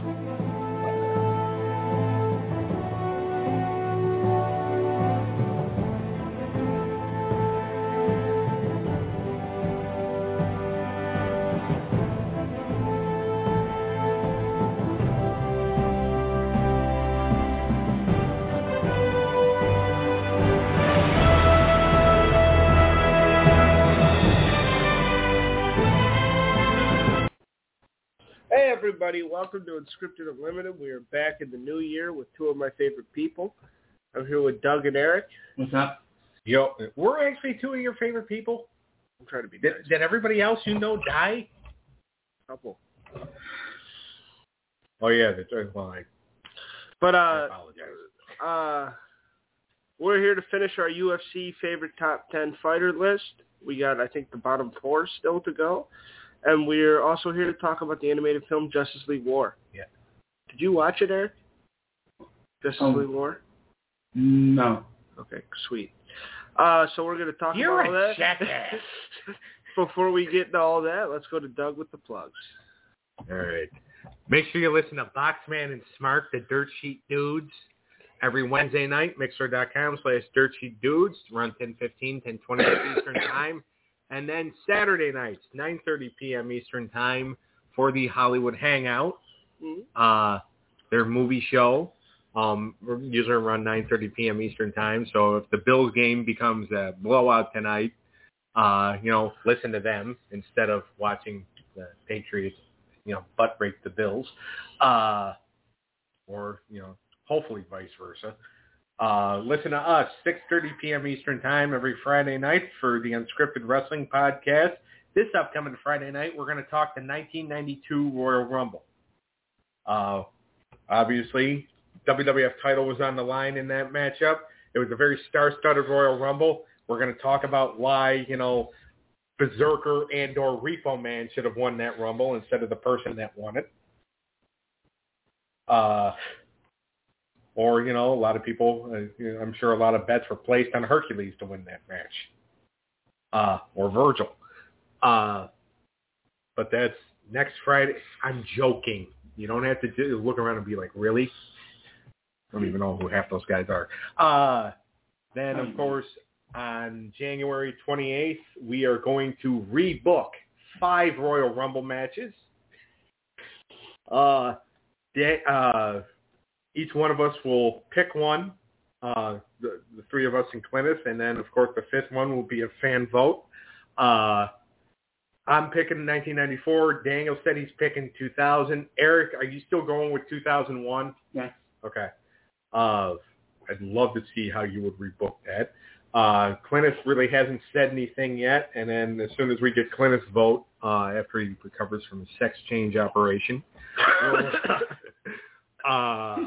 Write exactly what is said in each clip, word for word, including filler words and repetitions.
Hey everybody, welcome to Unscripted Unlimited. We are back in the new year with two of my favorite people. I'm here with Doug and Eric. What's up? Yo, we're actually two of your favorite people. I'm trying to be Did, nice. did everybody else you know die? Couple. Oh yeah, that's right. Well, I, But uh, I apologize. uh, we're here to finish our U F C favorite top ten fighter list. We got, I think, the bottom four still to go. And we're also here to talk about the animated film Justice League War. Yeah. Did you watch it, Eric? Justice Um, League War? No. Okay, sweet. Uh, so we're going to talk You're about all a that. jackass. Before we get into all that, let's go to Doug with the plugs. All right. Make sure you listen to Boxman and Smart, the Dirt Sheet Dudes, every Wednesday night, mixer.com slash Dirt Sheet Dudes, around ten fifteen, ten twenty Eastern Time. And then Saturday nights, nine thirty p.m. Eastern Time, for the Hollywood Hangout, Mm-hmm. uh, their movie show. Um, we're usually around nine thirty p.m. Eastern Time. So if the Bills game becomes a blowout tonight, uh, you know, listen to them instead of watching the Patriots, you know, butt break the Bills. Uh, or, you know, hopefully vice versa. Uh, listen to us, six thirty p.m. Eastern Time every Friday night for the Unscripted Wrestling Podcast. This upcoming Friday night, we're going to talk the nineteen ninety-two Royal Rumble. Uh, obviously, W W F title was on the line in that matchup. It was a very star-studded Royal Rumble. We're going to talk about why, you know, Berserker and or Repo Man should have won that Rumble instead of the person that won it. Uh... Or, you know, a lot of people, uh, you know, I'm sure a lot of bets were placed on Hercules to win that match. Uh, or Virgil. Uh, but that's next Friday. I'm joking. You don't have to do, look around and be like, really? I don't even know who half those guys are. Uh, then, of course, on January twenty-eighth, we are going to rebook five Royal Rumble matches. Uh, de- uh, Each one of us will pick one, uh, the, the three of us and Clintus, and then, of course, the fifth one will be a fan vote. Uh, I'm picking nineteen ninety-four. Daniel said he's picking two thousand. Eric, are you still going with two thousand one? Yes. Okay. Uh, I'd love to see how you would rebook that. Uh, Clintus really hasn't said anything yet, and then as soon as we get Clintus' vote, uh, after he recovers from his sex change operation, we'll, uh,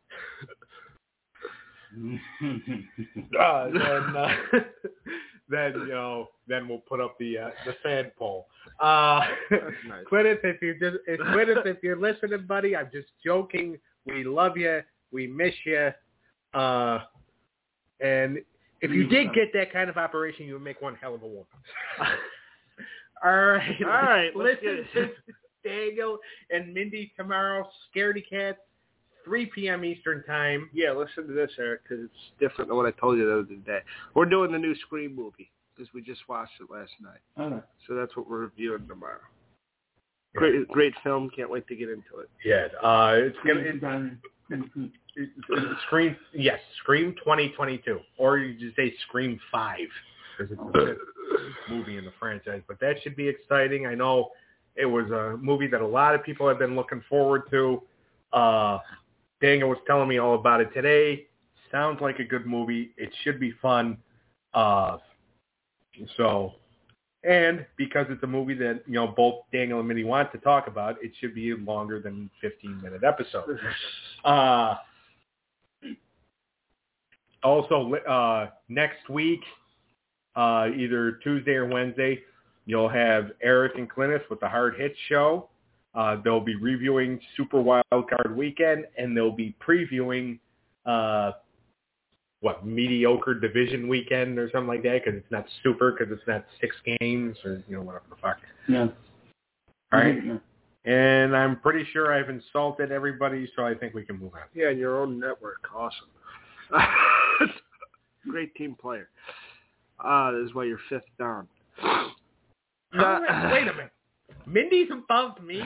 uh, then, uh, then you know, then we'll put up the uh, the fan poll. Uh, Nice. Clintus, if you just, if Clintus, if you're listening, buddy, I'm just joking. We love you. We miss you. Uh, and if you did get that kind of operation, you would make one hell of a woman. All right, All right, let's listen get to Daniel and Mindy tomorrow. Scaredy Cats. three p.m. Eastern Time. Yeah, listen to this, Eric, because it's different than what I told you the other day. We're doing the new Scream movie because we just watched it last night. Okay. So that's what we're reviewing tomorrow. Great, great film. Can't wait to get into it. Yeah, uh, it's gonna it, it, it, Scream. Yes, Scream twenty twenty-two, or you just say Scream five because it's the fifth movie in the franchise. But that should be exciting. I know it was a movie that a lot of people have been looking forward to. Uh, Daniel was telling me all about it today. Sounds like a good movie. It should be fun. Uh, so, and because it's a movie that, you know, both Daniel and Minnie want to talk about, it should be a longer than fifteen-minute episode. Uh, also, uh, next week, uh, either Tuesday or Wednesday, you'll have Eric and Clintus with the Hard Hit Show. Uh, they'll be reviewing Super Wild Card Weekend, and they'll be previewing, uh, what, Mediocre Division Weekend or something like that, because it's not super, because it's not six games or, you know, whatever the fuck. Yeah. All right? Yeah. And I'm pretty sure I've insulted everybody, so I think we can move on. Yeah, in your own network. Awesome. Great team player. Uh, this is why you're fifth down. Oh, wait, wait a minute. Mindy's above me?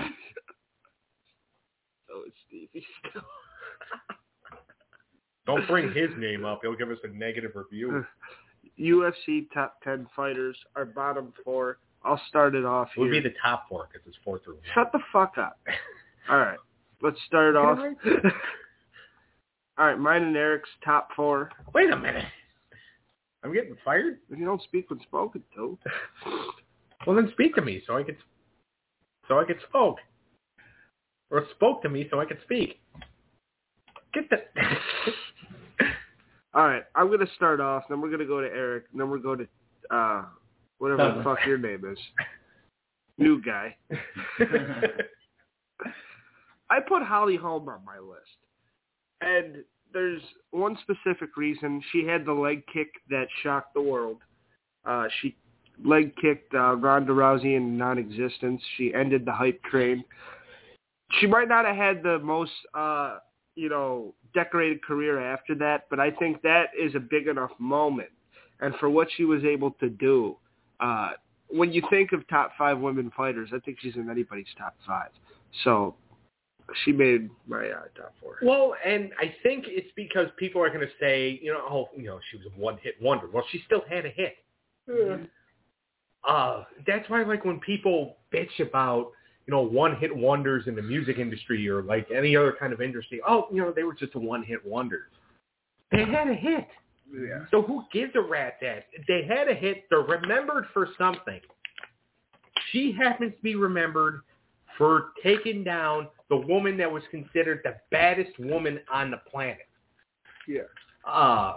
Oh, it's Stevie still. Don't bring his name up. He'll give us a negative review. U F C top ten fighters, our bottom four. I'll start it off It would here. be the top four because it's four through one. Shut the fuck up. All right. Let's start off. All right, mine and Eric's top four. Wait a minute. I'm getting fired? If you don't speak when spoken to. Well, then speak to me so I could, so I could spoke. Or spoke to me so I could speak. Get the... All right, I'm going to start off, then we're going to go to Eric, then we're going to go to uh, whatever the fuck your name is. New guy. I put Holly Holm on my list. And there's one specific reason. She had the leg kick that shocked the world. Uh, she leg kicked uh, Ronda Rousey in non-existence. She ended the hype train. She might not have had the most, uh, you know, decorated career after that, but I think that is a big enough moment. And for what she was able to do, uh, when you think of top five women fighters, I think she's in anybody's top five. So she made my uh, top four. Well, and I think it's because people are going to say, you know, oh, you know, she was a one-hit wonder. Well, she still had a hit. Yeah. Uh, that's why, like, when people bitch about, you know, one-hit wonders in the music industry or, like, any other kind of industry, oh, you know, they were just a one-hit wonder. They had a hit. Yeah. So who gives a rat's ass? They had a hit. They're remembered for something. She happens to be remembered for taking down the woman that was considered the baddest woman on the planet. Yeah. Uh,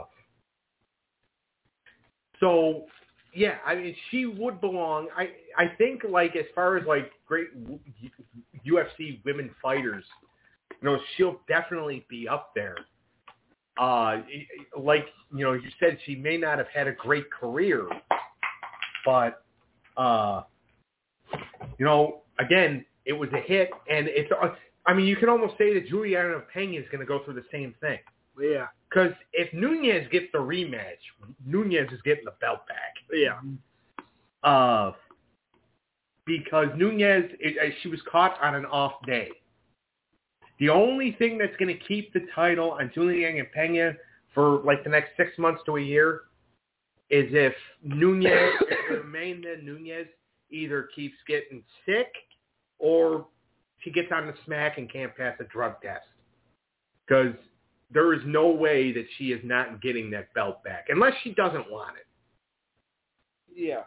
so, yeah, I mean, she would belong. I I think, like, as far as, like, great U F C women fighters, you know, she'll definitely be up there. Uh, like, you know, you said she may not have had a great career, but, uh, you know, again, it was a hit, and it's, uh, I mean, you can almost say that Juliana Pena is going to go through the same thing. Yeah. Because if Nunez gets the rematch, Nunez is getting the belt back. Yeah. Uh, because Nunez, it, she was caught on an off day. The only thing that's going to keep the title on Juliana Pena for like the next six months to a year is if Nunez, if Amanda Nunez either keeps getting sick or she gets on the smack and can't pass a drug test. Because there is no way that she is not getting that belt back unless she doesn't want it. Yeah.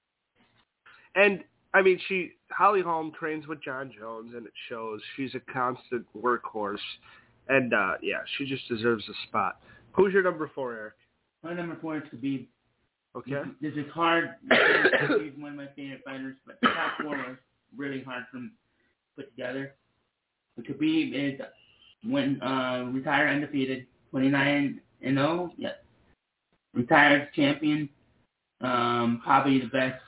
And, I mean, she Holly Holm trains with John Jones, and it shows. She's a constant workhorse. And, uh, yeah, she just deserves a spot. Who's your number four, Eric? My number four is Khabib. Okay. This is hard. He's one of my favorite fighters, but the top four was really hard for him to put together. But Khabib is when uh, retired undefeated, twenty-nine and oh, yeah. Retired champion, um, probably the best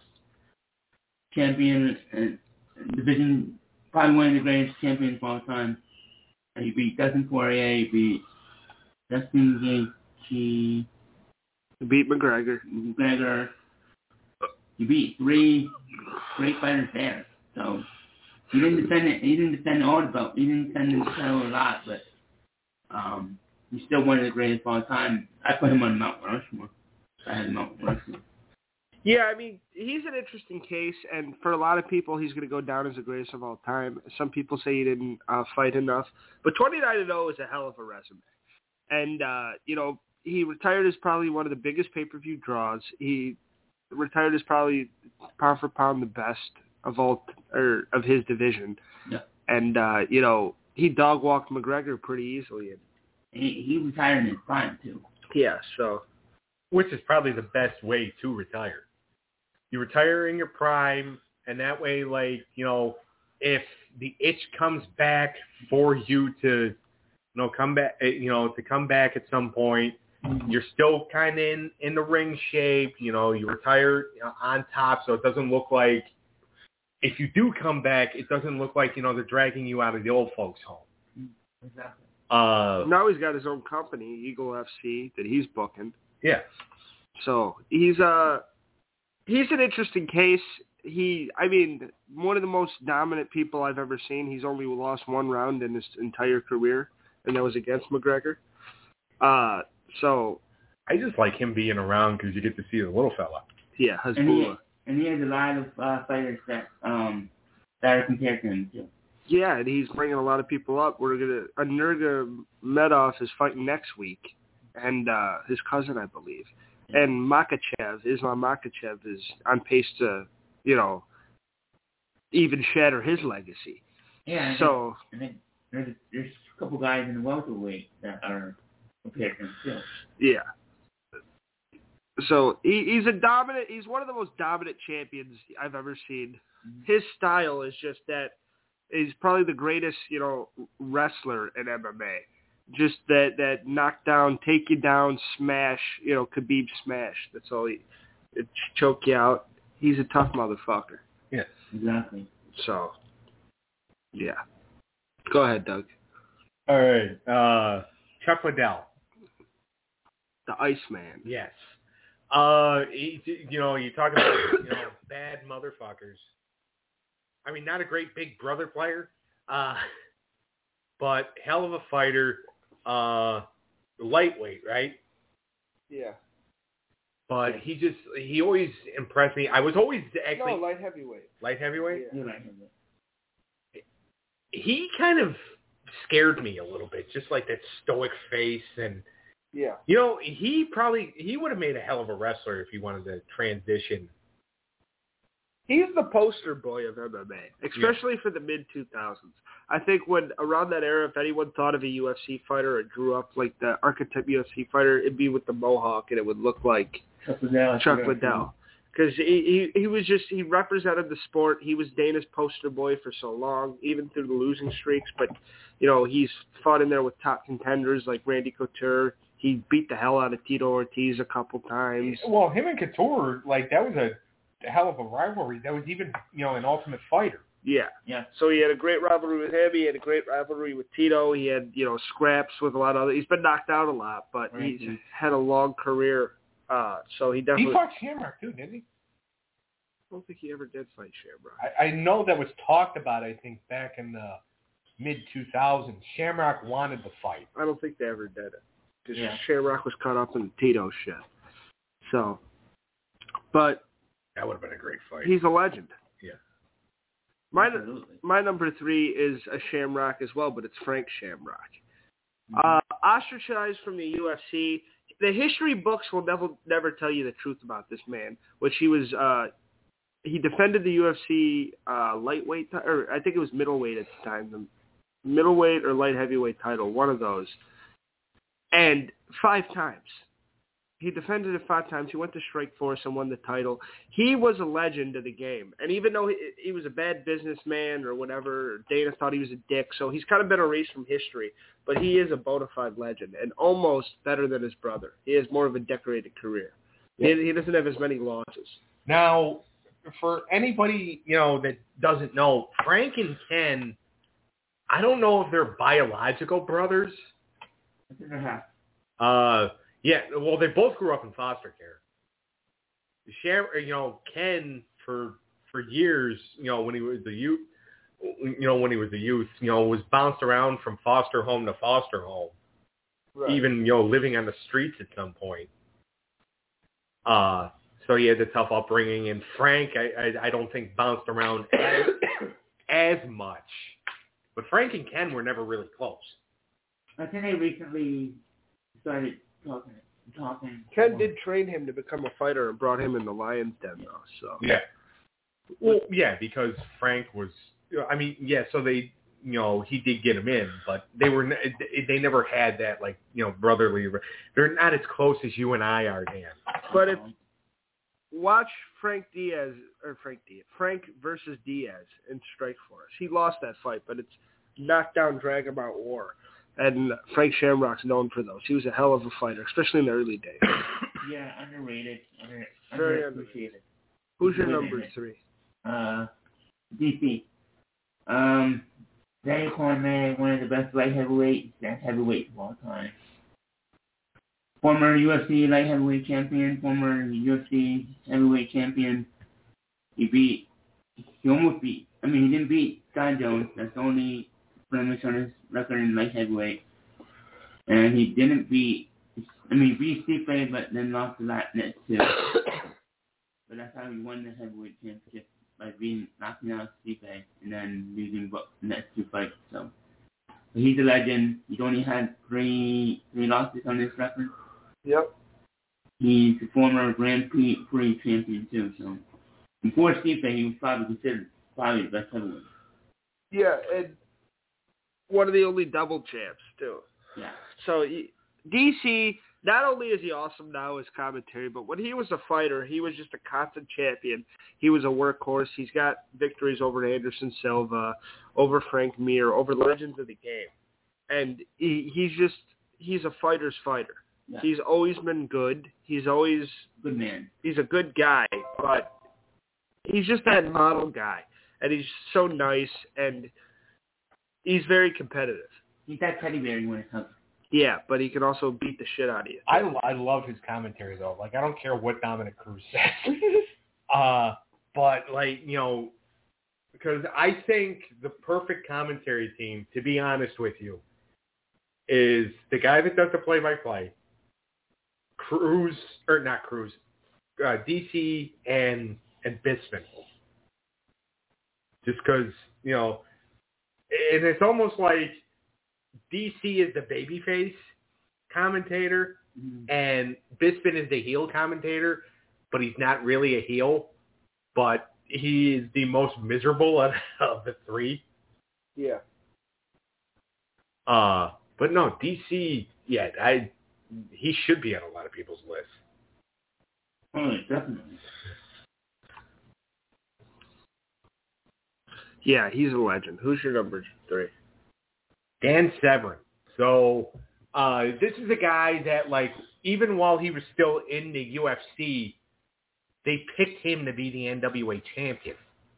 champion in division, probably one of the greatest champions of all time. He beat Dustin Poirier, he beat Dustin Gaethje, You beat McGregor. McGregor. You beat three great fighters there. So he didn't defend it. He didn't defend all the belt. He didn't defend the title a lot, but um, he's still one of the greatest of all time. I put him on Mount Rushmore. I had Mount Rushmore. Yeah, I mean, he's an interesting case, and for a lot of people, he's going to go down as the greatest of all time. Some people say he didn't uh, fight enough, but twenty-nine and oh is a hell of a resume. And, uh, you know, he retired as probably one of the biggest pay-per-view draws. He retired as probably pound for pound the best of all or of his division. Yeah. And, uh, you know, he dog-walked McGregor pretty easily. He, he retired in his prime, too. Yeah, so. Which is probably the best way to retire. You retire in your prime, and that way, like, you know, if the itch comes back for you to, you know, come back, you know, to come back at some point, you're still kind of in, in the ring shape. You know, you retire, you know, on top, so it doesn't look like, if you do come back, it doesn't look like, you know, they're dragging you out of the old folks' home. Exactly. Uh, now he's got his own company, Eagle F C, that he's booking. yeah. So he's uh he's an interesting case. He, I mean, one of the most dominant people I've ever seen. He's only lost one round in his entire career, and that was against McGregor. Uh, so I just like him being around because you get to see the little fella. Yeah, And he, Hasbulla. and he has a lot of uh, fighters that um that are compared to him too. Yeah, and he's bringing a lot of people up. We're gonna Nurmagomedov is fighting next week, and uh, his cousin, I believe, and Makhachev, Islam Makhachev, is on pace to, you know, even shatter his legacy. Yeah. And So then, and then there's there's a couple guys in the welterweight that are compared to him too. yeah. So he, he's a dominant. He's one of the most dominant champions I've ever seen. Mm-hmm. His style is just that. He's probably the greatest, you know, wrestler in M M A. Just that that knockdown, take you down, smash. You know, Khabib smash. That's all he. It choke you out. He's a tough motherfucker. Yes. Exactly. So, yeah. Go ahead, Doug. All right. Uh, Chuck Liddell. The Iceman. Yes. Uh, he, you know, you talk about, you know, bad motherfuckers. I mean, not a great big brother player, uh, but hell of a fighter. Uh, lightweight, right? Yeah. But he just, he always impressed me. I was always actually... No, light heavyweight. Light heavyweight? Yeah. You like him. He kind of scared me a little bit, just like that stoic face. And, Yeah. you know, he probably, he would have made a hell of a wrestler if he wanted to transition. He's the poster boy of M M A, especially yeah. for the mid two thousands. I think when around that era, if anyone thought of a U F C fighter or drew up like the archetype U F C fighter, it'd be with the mohawk, and it would look like Chuck Liddell. Chuck Liddell. Because he, he he was just, he represented the sport. He was Dana's poster boy for so long, even through the losing streaks. But, you know, he's fought in there with top contenders like Randy Couture. He beat the hell out of Tito Ortiz a couple times. Well, him and Couture, like, that was a hell of a rivalry. That was even, you know, an Ultimate Fighter. Yeah. Yeah. So he had a great rivalry with him. He had a great rivalry with Tito. He had, you know, scraps with a lot of other. He's been knocked out a lot, but right. he's had a long career. Uh, so he definitely. He fought Shamrock too, didn't he? I don't think he ever did fight Shamrock. I, I know that was talked about, I think, back in the mid two thousands. Shamrock wanted the fight. I don't think they ever did it. Because Yeah. Shamrock was caught up in the Tito shit. So, but That would have been a great fight. he's a legend. Yeah. My, Absolutely. my number three is a Shamrock as well, but it's Frank Shamrock. Mm-hmm. Uh, ostracized from the U F C. The history books will never never tell you the truth about this man, which he was. Uh, he defended the U F C uh, lightweight, or I think it was middleweight at the time, the middleweight or light heavyweight title, one of those, and five times. He defended it five times. He went to Strikeforce and won the title. He was a legend of the game. And even though he, he was a bad businessman or whatever, Dana thought he was a dick, so he's kind of been erased from history. But he is a bona fide legend and almost better than his brother. He has more of a decorated career. Yeah. He, he doesn't have as many losses. Now, for anybody, you know, that doesn't know, Frank and Ken, I don't know if they're biological brothers. I think they're half. Uh, yeah, well, they both grew up in foster care. Sham, you know, Ken for for years, you know, when he was a youth, you know, when he was a youth, you know, was bounced around from foster home to foster home, Right. even you know, living on the streets at some point. Uh, so he had a tough upbringing, and Frank, I I, I don't think bounced around as, as much, but Frank and Ken were never really close. I think they recently started talking. Talking. Ken did train him to become a fighter and brought him in the Lion's Den, though. So Yeah. Well, yeah, because Frank was, you know, I mean, yeah, so they, you know, he did get him in, but they were, they never had that, like, you know, brotherly, they're not as close as you and I are, Dan. But if watch Frank Diaz or Frank Diaz, Frank versus Diaz in Strikeforce. He lost that fight, but it's knockdown, drag him out war. And Frank Shamrock's known for those. He was a hell of a fighter, especially in the early days. Yeah, underrated. Under, Very underappreciated. Who's your Good number in it. three? Uh, D C. Um, Daniel Cormier, one of the best light heavyweights, that's heavyweight of all time. Former U F C light heavyweight champion, former U F C heavyweight champion. He beat, he almost beat, I mean, he didn't beat John Jones. That's the only blemish on his record in light heavyweight. And he didn't beat, I mean, he beat Stipe, but then lost the last net too. But that's how he won the heavyweight championship, by being knocking out Stipe and then losing the next two fights. So he's a legend. He's only had three three losses on his record. Yep. He's a former Grand Prix, Prix champion too. So before Stipe, he was probably considered probably the best heavyweight. Yeah, and one of the only double champs too. Yeah. So D C, not only is he awesome now as commentary, but when he was a fighter, he was just a constant champion. He was a workhorse. He's got victories over Anderson Silva, over Frank Mir, over legends of the game. And he, he's just, he's a fighter's fighter. Yeah. He's always been good. He's always... Good man. He's a good guy, but he's just that model guy. And he's so nice, and he's very competitive. He's that teddy bear you want to hug. Yeah, but he can also beat the shit out of you. I, I love his commentary, though. Like, I don't care what Dominic Cruz says. uh, but, like, you know, because I think the perfect commentary team, to be honest with you, is the guy that does the play-by-play, Cruz, or not Cruz, uh, D C and, and Bisping. Just because, you know, and it's almost like D C is the babyface commentator, mm-hmm. and Bisping is the heel commentator, but he's not really a heel, but he is the most miserable of, of the three. Yeah. Uh, but no, D C, yeah, I he should be on a lot of people's lists. Oh, definitely. Yeah, he's a legend. Who's your number three? Dan Severn. So uh, this is a guy that, like, even while he was still in the U F C, they picked him to be the N W A champion.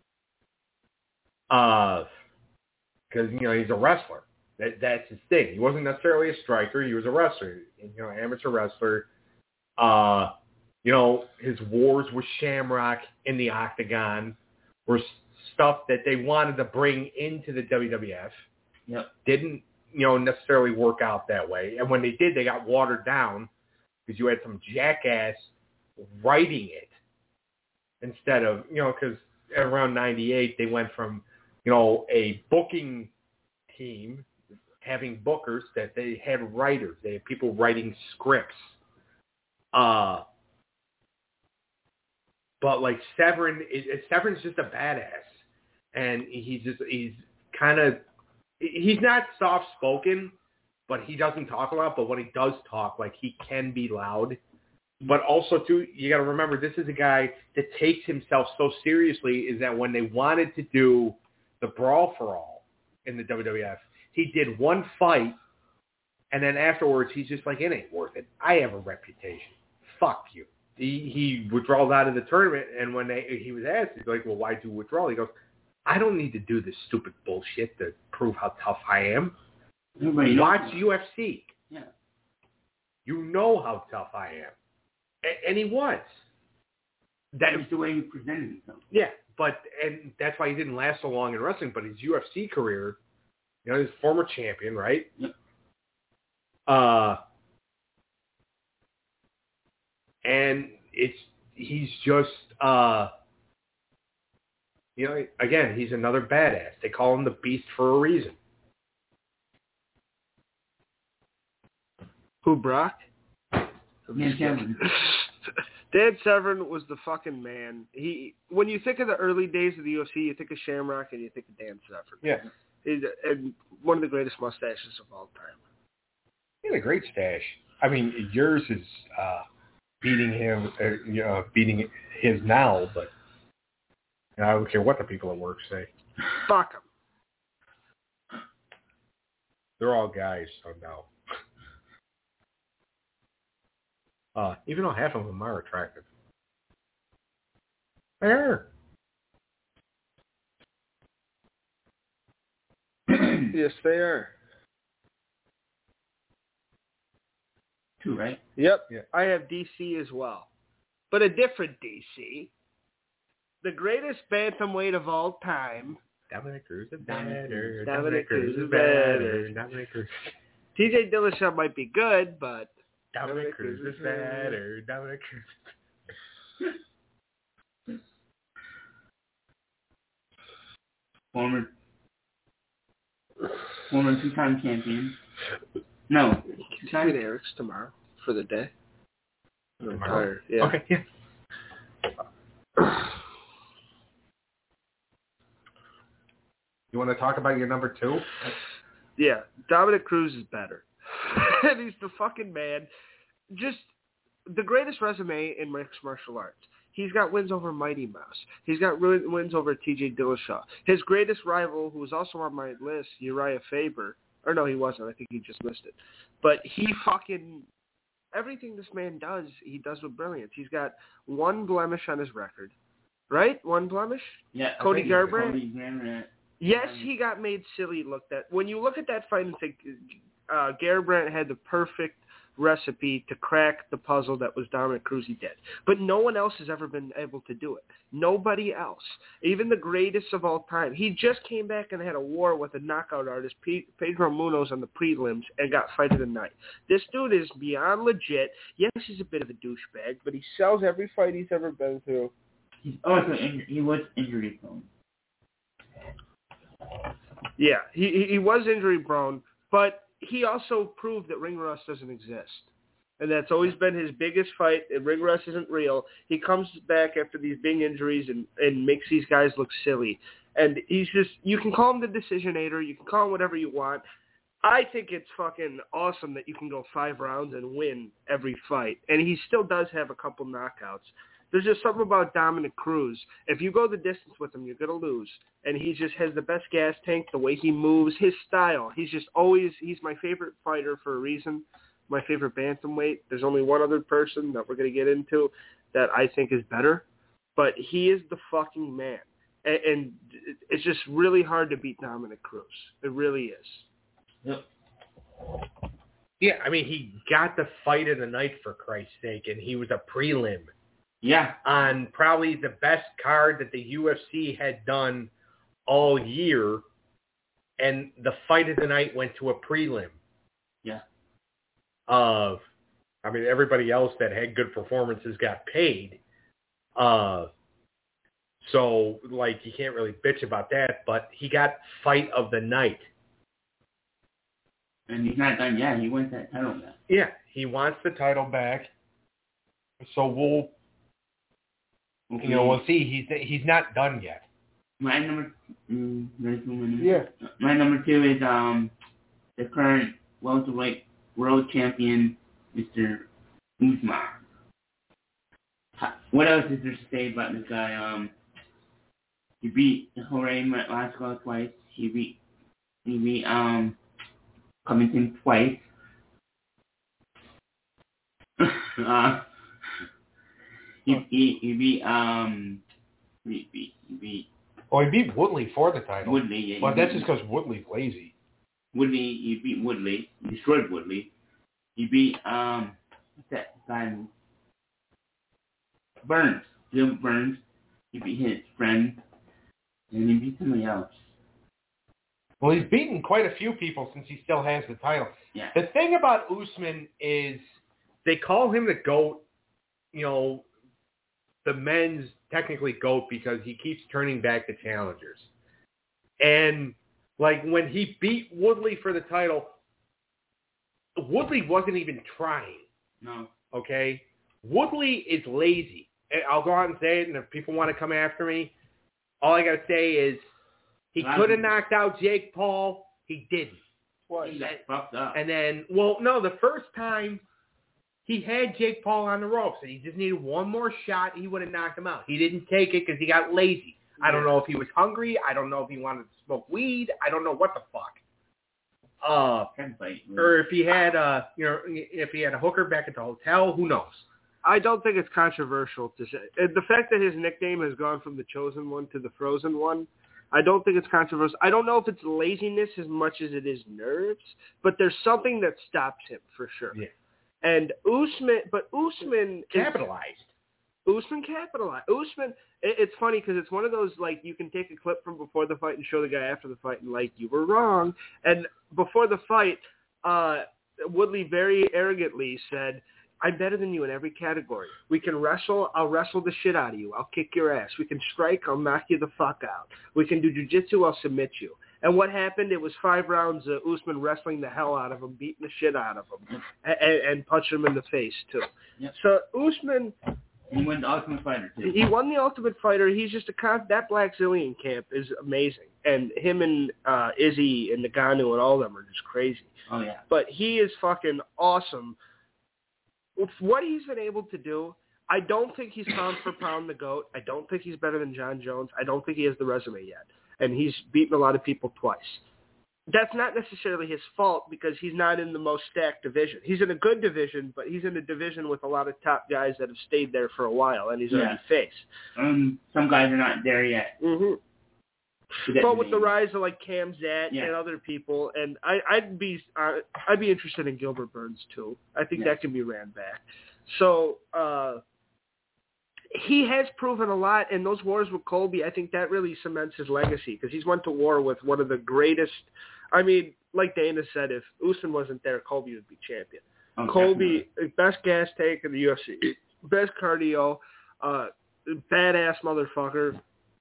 Uh, because, you know, he's a wrestler. That, that's his thing. He wasn't necessarily a striker. He was a wrestler, you know, amateur wrestler. Uh, you know, his wars with Shamrock in the Octagon were stuff that they wanted to bring into the W W F. Yep. Didn't, you know, necessarily work out that way. And when they did, they got watered down because you had some jackass writing it instead of, you know, because around ninety-eight, they went from, you know, a booking team having bookers that they had writers. They had people writing scripts. Uh, but, like, Severn, it, Severn's just a badass. And he's just, he's kind of, he's not soft-spoken, but he doesn't talk a lot. But when he does talk, like, he can be loud. But also, too, you got to remember, this is a guy that takes himself so seriously is that when they wanted to do the Brawl for All in the W W F, he did one fight, and then afterwards, he's just like, it ain't worth it. I have a reputation. Fuck you. He, he withdraws out of the tournament, and when they, he was asked, he's like, well, why do withdrawal? He goes, I don't need to do this stupid bullshit to prove how tough I am. Everybody Watch knows. U F C. Yeah. You know how tough I am. A- and he was. That was the way he presented himself. Yeah, but, and that's why he didn't last so long in wrestling, but his U F C career, you know, he's a former champion, right? Yep. Uh, and it's, he's just, uh, you know, again, he's another badass. They call him the Beast for a reason. Who, Brock? Dan Severn. Dan Severn was the fucking man. He, when you think of the early days of the U F C, you think of Shamrock and you think of Dan Severn. Yeah. He's and one of the greatest mustaches of all time. He had a great stash. I mean, yours is uh, beating him, uh, you know, beating his now, but you know, I don't care what the people at work say. Fuck him. They're all guys, so no. Uh, even though half of them are attractive. They are. Yes, they are. Two, right? Yep. Yeah. I have D C as well. But a different D C. The greatest bantamweight of all time. Dominic Cruz is Dominic better. Cruz. Dominic Cruz Cruz is is better. better. Dominic Cruz. T J Dillashaw might be good, but Dominic Cruz is better. Dominic Cruz. Former, former two-time champion. No, Can you get Eric's tomorrow for the day? I'm Tomorrow? tired. Yeah. Okay, yeah. You want to talk about your number two? Yeah, Dominic Cruz is better. And he's the fucking man. Just the greatest resume in mixed martial arts. He's got wins over Mighty Mouse. He's got wins over T J Dillashaw. His greatest rival, who was also on my list, Uriah Faber. Or no, he wasn't. I think he just missed it. But he fucking... Everything this man does, he does with brilliance. He's got one blemish on his record. Right? One blemish? yeah, Cody I think Garbrandt? Cody Garbrandt. Yes, he got made silly looked at. When you look at that fight and think uh, Garbrandt had the perfect recipe to crack the puzzle that was Dominic Cruz, he did. But no one else has ever been able to do it. Nobody else. Even the greatest of all time. He just came back and had a war with a knockout artist, Pedro Munoz, on the prelims and got fight of the night. This dude is beyond legit. Yes, he's a bit of a douchebag, but he sells every fight he's ever been through. He's also injured. He was injury prone. Yeah, he he was injury prone, but he also proved that ring rust doesn't exist. And that's always been his biggest fight. And ring rust isn't real. He comes back after these big injuries and, and makes these guys look silly. And he's just, you can call him the decisionator. You can call him whatever you want. I think it's fucking awesome that you can go five rounds and win every fight. And he still does have a couple knockouts. There's just something about Dominic Cruz. If you go the distance with him, you're going to lose. And he just has the best gas tank, the way he moves, his style. He's just always, he's my favorite fighter for a reason. My favorite bantamweight. There's only one other person that we're going to get into that I think is better. But he is the fucking man. And, and it's just really hard to beat Dominic Cruz. It really is. Yep. Yeah, I mean, he got the fight of the night, for Christ's sake, and he was a prelim. Yeah. On probably the best card that the U F C had done all year, and the fight of the night went to a prelim. Yeah. Uh, I mean, everybody else that had good performances got paid. Uh, so, like, you can't really bitch about that, but he got fight of the night. And he's not done yet. He wants that title back. Yeah, he wants the title back. So we'll, Okay. you know, we'll see. He's he's not done yet. My number, mm, there's no one- Yeah. My number two is um the current welterweight world champion, Mister Usman. What else is there to say about this guy? Um, he beat Jorge Masvidal twice. He beat he beat um Covington twice. uh, he, he he beat um he beat he beat Well, he beat Woodley for the title. Woodley. Yeah, But he that's beat- just because Woodley's lazy. Woodley, he beat Woodley, he destroyed Woodley. He beat, um, what's that guy? Burns, Jim Burns. He beat his friend, and he beat somebody else. Well, he's beaten quite a few people since he still has the title. Yeah. The thing about Usman is they call him the GOAT, you know, the men's technically GOAT because he keeps turning back the challengers. And, like, when he beat Woodley for the title, Woodley wasn't even trying, No. okay? Woodley is lazy. And I'll go out and say it, and if people want to come after me, all I got to say is he Well, could have knocked out Jake Paul. He didn't. He got fucked up. And then, well, no, the first time he had Jake Paul on the ropes, and he just needed one more shot, he would have knocked him out. He didn't take it because he got lazy. I don't know if he was hungry. I don't know if he wanted to smoke weed. I don't know what the fuck. Uh, or if he had, uh, you know, if he had a hooker back at the hotel, who knows? I don't think it's controversial to say. And the fact that his nickname has gone from the Chosen One to the Frozen One I don't think it's controversial. I don't know if it's laziness as much as it is nerves, but there's something that stops him for sure. Yeah. And Usman, but Usman capitalized. Is, Usman capitalized. Usman, it, it's funny because it's one of those, like, you can take a clip from before the fight and show the guy after the fight and, like, you were wrong. And before the fight, uh, Woodley very arrogantly said, I'm better than you in every category. We can wrestle. I'll wrestle the shit out of you. I'll kick your ass. We can strike. I'll knock you the fuck out. We can do jiu-jitsu. I'll submit you. And what happened? It was five rounds of Usman wrestling the hell out of him, beating the shit out of him, and, and punching him in the face, too. Yep. So Usman... He won the Ultimate Fighter, too. He won the Ultimate Fighter. He's just a con- that Blackzilian camp is amazing. And him and uh, Izzy and Ngannou and all of them are just crazy. Oh, yeah. But he is fucking awesome. With what he's been able to do, I don't think he's pound for pound the GOAT. I don't think he's better than John Jones. I don't think he has the resume yet. And he's beaten a lot of people twice. That's not necessarily his fault because he's not in the most stacked division. He's in a good division, but he's in a division with a lot of top guys that have stayed there for a while, and he's yeah. already faced. Um, some guys are not there yet. Mm-hmm. But with the rise of like Cam Zat yeah. and other people, and I, I'd be uh, I'd be interested in Gilbert Burns too. I think yeah. that can be ran back. So uh, he has proven a lot, and those wars with Colby, I think that really cements his legacy because he's went to war with one of the greatest. I mean, like Dana said, if Usman wasn't there, Colby would be champion. Oh, Colby, definitely. Best gas tank in the U F C, best cardio, uh, badass motherfucker.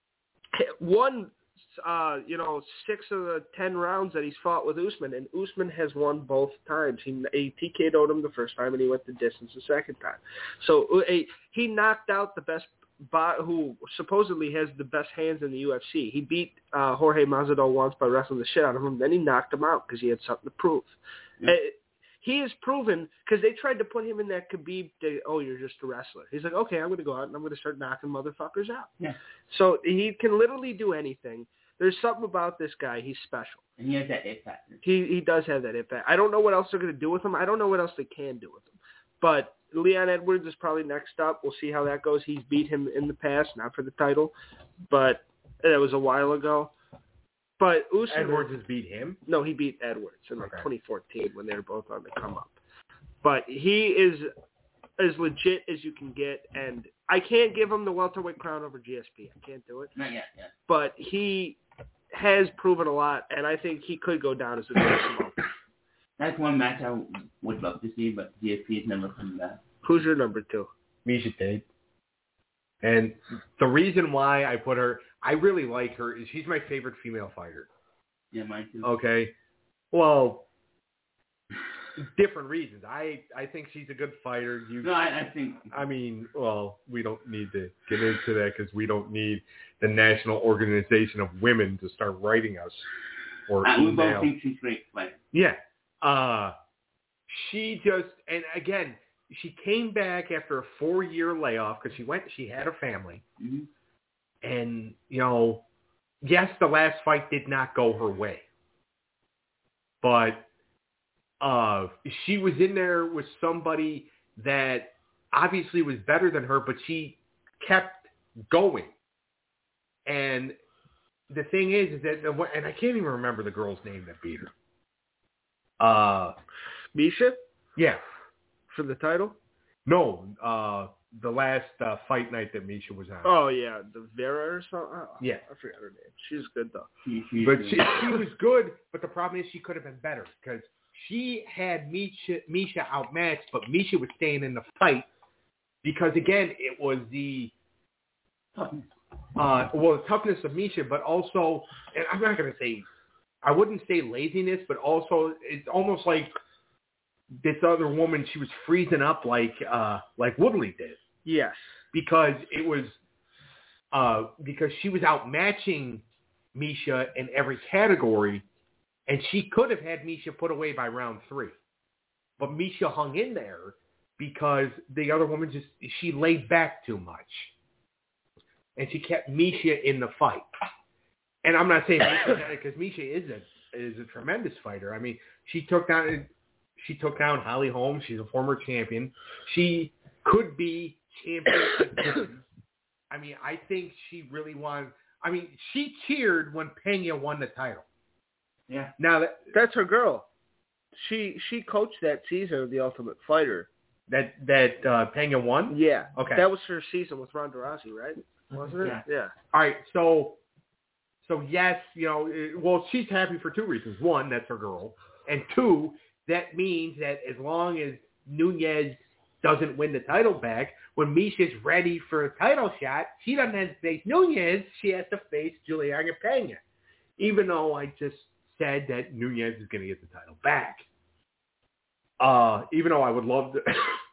Won. Uh, you know, six of the ten rounds that he's fought with Usman, and Usman has won both times. He, he T K'd him the first time, and he went the distance the second time. So uh, he knocked out the best, who supposedly has the best hands in the U F C. He beat uh, Jorge Masvidal once by wrestling the shit out of him. Then he knocked him out because he had something to prove. Yeah. Uh, he has proven, because they tried to put him in that Khabib, they, oh, you're just a wrestler. He's like, okay, I'm going to go out and I'm going to start knocking motherfuckers out. Yeah. So he can literally do anything. There's something about this guy. He's special. And he has that it factor. He he does have that it factor. I don't know what else they're going to do with him. I don't know what else they can do with him. But Leon Edwards is probably next up. We'll see how that goes. He's beat him in the past, not for the title, but that was a while ago. But Usman, Edwards has beat him? No, he beat Edwards in like okay. twenty fourteen when they were both on the come up. But he is as legit as you can get, and I can't give him the welterweight crown over G S P. I can't do it. Not yet, yeah. But he has proven a lot, and I think he could go down as a good smoke. That's one match I would love to see, but G S P is never coming back. Who's your number two? Miesha Tate. And the reason why I put her, I really like her, is she's my favorite female fighter. Yeah, mine too. Okay. Well, different reasons. I, I think she's a good fighter. You, no, I, I think... I mean, well, we don't need to get into that because we don't need the National Organization of Women to start writing us. Or uh, we email. both think she's great fighter. Yeah. Uh, she just, and again, she came back after a four-year layoff because she went, she had a family. Mm-hmm. And, you know, yes, the last fight did not go her way. But uh, she was in there with somebody that obviously was better than her, but she kept going. And the thing is, is that, and I can't even remember the girl's name that beat her. Uh, Miesha? Yeah. For the title? No, uh, the last uh, fight night that Miesha was on. Oh, yeah, the Vera or something? Oh, yeah. I forgot her name. She's good, though. She, she, but she, she was good, but the problem is she could have been better because she had Miesha, Miesha outmatched, but Miesha was staying in the fight because, again, it was the toughness. Uh, well, the toughness of Miesha, but also, and I'm not going to say, I wouldn't say laziness, but also it's almost like this other woman, she was freezing up like uh, like Woodley did. Yes. Because it was, uh, because she was outmatching Miesha in every category, and she could have had Miesha put away by round three. But Miesha hung in there because the other woman just, she laid back too much. And she kept Miesha in the fight. And I'm not saying Miesha because Miesha is a is a tremendous fighter. I mean, she took down she took down Holly Holm. She's a former champion. She could be champion again. I mean, I think she really won. I mean, she cheered when Pena won the title. Yeah. Now that That's her girl. She she coached that season of The Ultimate Fighter. that that uh, Pena won. Yeah. Okay. That was her season with Ronda Rousey, right? Wasn't it? Yeah. Yeah. All right. So, so yes, you know, it- well, she's happy for two reasons. One, that's her girl, and two, that means that as long as Nunez doesn't win the title back, when Misha's ready for a title shot, she doesn't have to face Nunez. She has to face Juliana Pena, even though I just said that Nunez is going to get the title back. Uh, even though I would love to.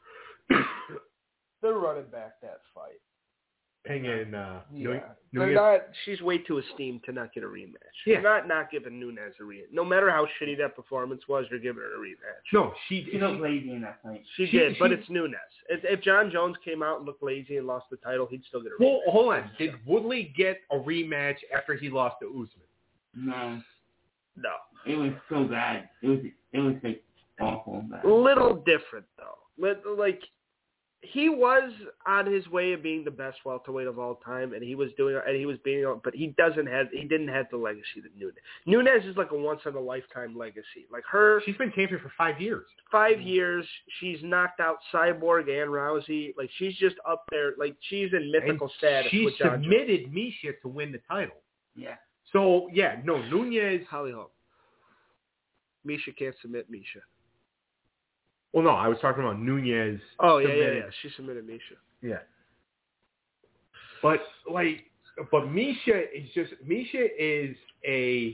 They're running back that fight. Pena and uh, Yeah. Nunez. They're not, she's way too esteemed to not get a rematch. Yeah. They're not not giving Nunez a rematch. No matter how shitty that performance was, they're giving her a rematch. No, she. She looked lazy in that fight. She, She- did, she- but it's Nunez. If, if John Jones came out and looked lazy and lost the title, he'd still get a rematch. Well, hold on. Did Woodley get a rematch after he lost to Usman? No. No. It was so bad. It was it was like awful bad. Little different, though. Lit- Like, he was on his way of being the best welterweight of all time, and he was doing, and he was being, but he doesn't have, he didn't have the legacy that Nunez. Nunez is like a once in a lifetime legacy. Like her, She's been champion for five years. five years, she's knocked out Cyborg and Rousey. Like she's just up there. Like she's in mythical And status. She with John submitted Misha to win the title. Yeah. So yeah, no Nunez. Jones. Holly Holm. Misha can't submit Misha. Well, no, I was talking about Nunez. Oh yeah, yeah, submitted. yeah. She submitted Misha. Yeah. But like, but Misha is just Misha is a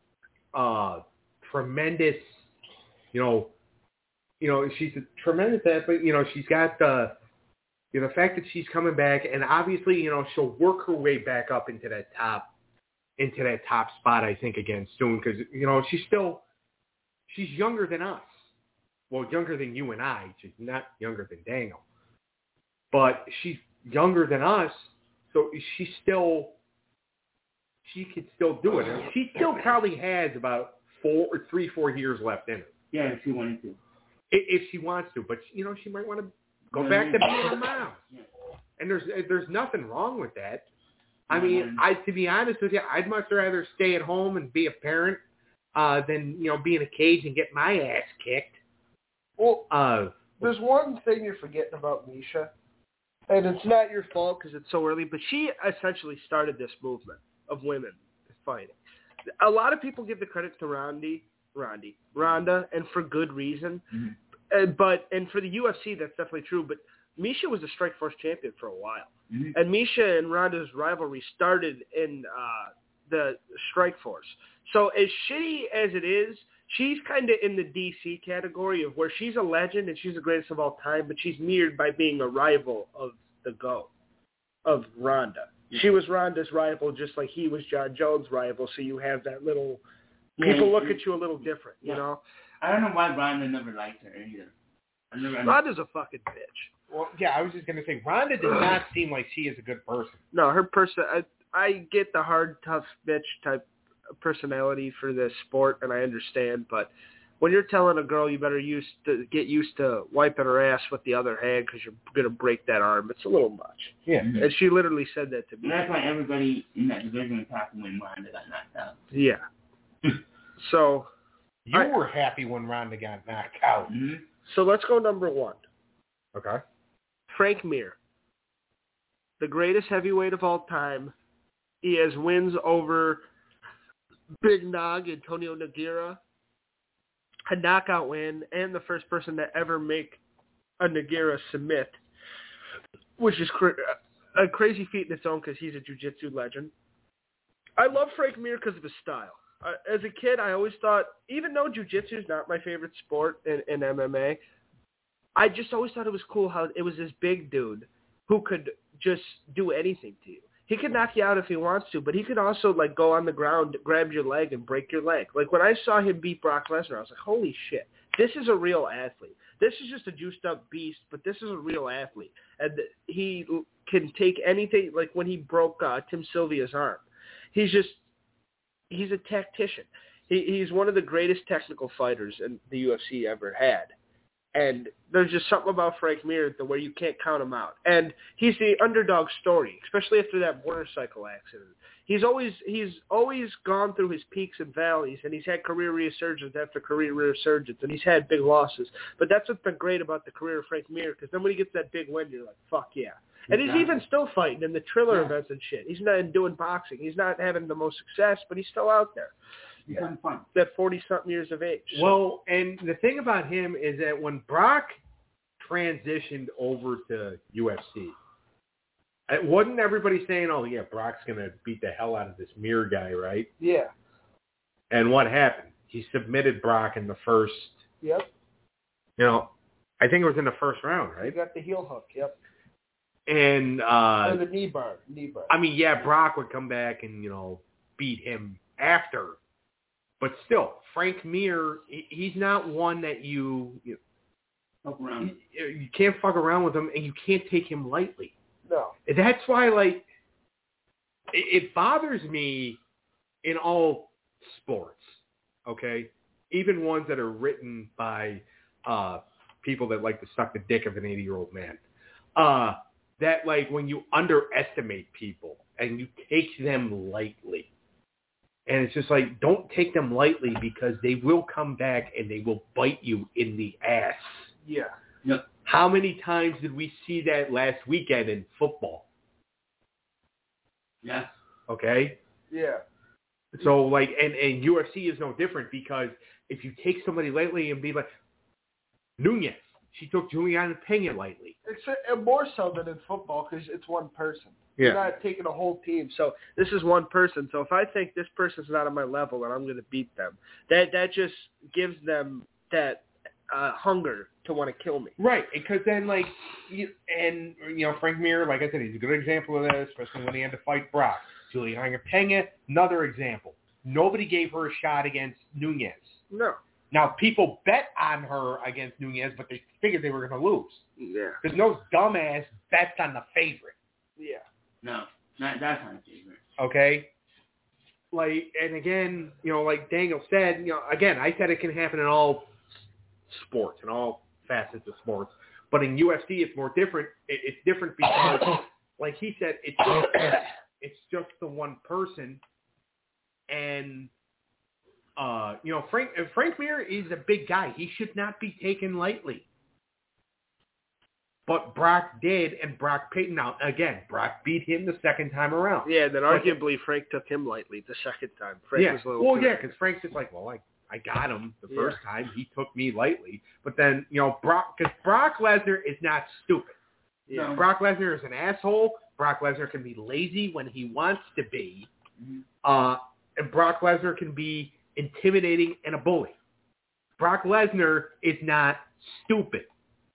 uh, tremendous, you know, you know she's a tremendous athlete. You know, she's got the, you know, the fact that she's coming back, and obviously, you know, she'll work her way back up into that top, into that top spot. I think again soon because you know she's still, she's younger than us. Well, younger than you and I. She's not younger than Daniel. But she's younger than us, so she still, she could still do it. And she still probably has about four or three, four years left in her. Yeah, if she wanted to. I- If she wants to. But, you know, she might want to go back to being a mom. Yeah. And there's there's nothing wrong with that. I No, mean, no. I to be honest with you, I'd much rather stay at home and be a parent uh, than, you know, be in a cage and get my ass kicked. Well, Uh, there's one thing you're forgetting about Misha, and it's not your fault because it's so early, but she essentially started this movement of women fighting. A lot of people give the credit to Rondi, Rondi, Ronda, and for good reason. Mm-hmm. Uh, but and for the U F C, that's definitely true. But Misha was a Strikeforce champion for a while, Mm-hmm. and Misha and Ronda's rivalry started in uh, the Strikeforce. So as shitty as it is, she's kind of in the D C category of where she's a legend and she's the greatest of all time, but she's mirrored by being a rival of the GOAT, of Ronda. She was Ronda's rival just like he was John Jones' rival, so you have that little, Yeah, people you- look at you a little different, you Yeah. know? I don't know why Ronda never liked her either. I never Ronda's a fucking bitch. well, yeah, I was just going to say, Ronda does not seem like she is a good person. No, her person, I, I get the hard, tough bitch type personality for this sport, and I understand, but when you're telling a girl you better use to get used to wiping her ass with the other hand because you're going to break that arm, it's a little much. Yeah. And she literally said that to me. And that's why everybody in that division was happy when Ronda got knocked out. Yeah. So, You I- were happy when Ronda got knocked out. Mm-hmm. so let's go number one. Okay. Frank Mir, the greatest heavyweight of all time. He has wins over Big Nog, Antonio Nogueira, a knockout win, and the first person to ever make a Nogueira submit, which is cra- a crazy feat in its own because he's a jiu-jitsu legend. I love Frank Mir because of his style. Uh, as a kid, I always thought, even though jiu-jitsu is not my favorite sport in, in M M A, I just always thought it was cool how it was this big dude who could just do anything to you. He could knock you out if he wants to, but he could also like go on the ground, grab your leg, and break your leg. Like when I saw him beat Brock Lesnar, I was like, holy shit, this is a real athlete. This is just a juiced up beast, but this is a real athlete. And he can take anything, like when he broke uh, Tim Sylvia's arm. He's just, he's a tactician. He, he's one of the greatest technical fighters in the U F C ever had. And there's just something about Frank Mir where you can't count him out. And he's the underdog story, especially after that motorcycle accident. he's always he's always gone through his peaks and valleys, and he's had career resurgence after career resurgence, and he's had big losses. But that's what's been great about the career of Frank Mir, because then when he gets that big win, you're like, fuck yeah. And exactly. He's even still fighting in the Triller yeah. events and shit. He's not doing boxing. He's not having the most success, but he's still out there. He's having fun. At forty-something years of age. So. Well, and the thing about him is that when Brock transitioned over to U F C, it wasn't everybody saying, oh, yeah, Brock's going to beat the hell out of this Mir guy, right? Yeah. And what happened? He submitted Brock in the first. Yep. You know, I think it was in the first round, right? He got the heel hook, yep. And, uh. Or the knee bar. Knee bar. I mean, yeah, Brock would come back and, you know, beat him after. But still, Frank Mir, he's not one that you, you, fuck around. you, you can't fuck around with him, and you can't take him lightly. No. That's why, like, it, it bothers me in all sports, okay? Even ones that are written by uh, people that like to suck the dick of an eighty-year-old man. Uh, that, like, when you underestimate people and you take them lightly, and it's just like, don't take them lightly because they will come back and they will bite you in the ass. Yeah. Yep. How many times did we see that last weekend in football? Yeah. Okay? Yeah. So, like, and, and U F C is no different, because if you take somebody lightly and be like, Nunez, she took Juliana Pena lightly. It's a, more so than in football, because it's one person. Yeah. You're not taking a whole team. So this is one person. So if I think this person's not on my level and I'm going to beat them, that that just gives them that uh, hunger to want to kill me. Right, because then, like, you, and, you know, Frank Mir, like I said, he's a good example of that, especially when he had to fight Brock. Juliana Pena, another example. Nobody gave her a shot against Nunez. No. Now, people bet on her against Nunez, but they figured they were going to lose. Yeah. There's no dumbass bets on the favorite. Yeah. No, not that's not favorite. Okay? Like, and again, you know, like Daniel said, you know, again, I said it can happen in all sports, in all facets of sports. But in U F C, it's more different. It, it's different because, like he said, it's just, it's just the one person. And, uh, you know, Frank Frank Mir is a big guy. He should not be taken lightly. But Brock did, and Brock Payton, now, again, Brock beat him the second time around. Yeah, then arguably but, Frank took him lightly the second time. Frank yeah. was a little well, yeah, because Frank's just like, well, I, I got him the yeah. first time. He took me lightly. But then, you know, Brock, because Brock Lesnar is not stupid. Yeah. So Brock Lesnar is an asshole. Brock Lesnar can be lazy when he wants to be. Mm-hmm. Uh, and Brock Lesnar can be intimidating and a bully. Brock Lesnar is not stupid.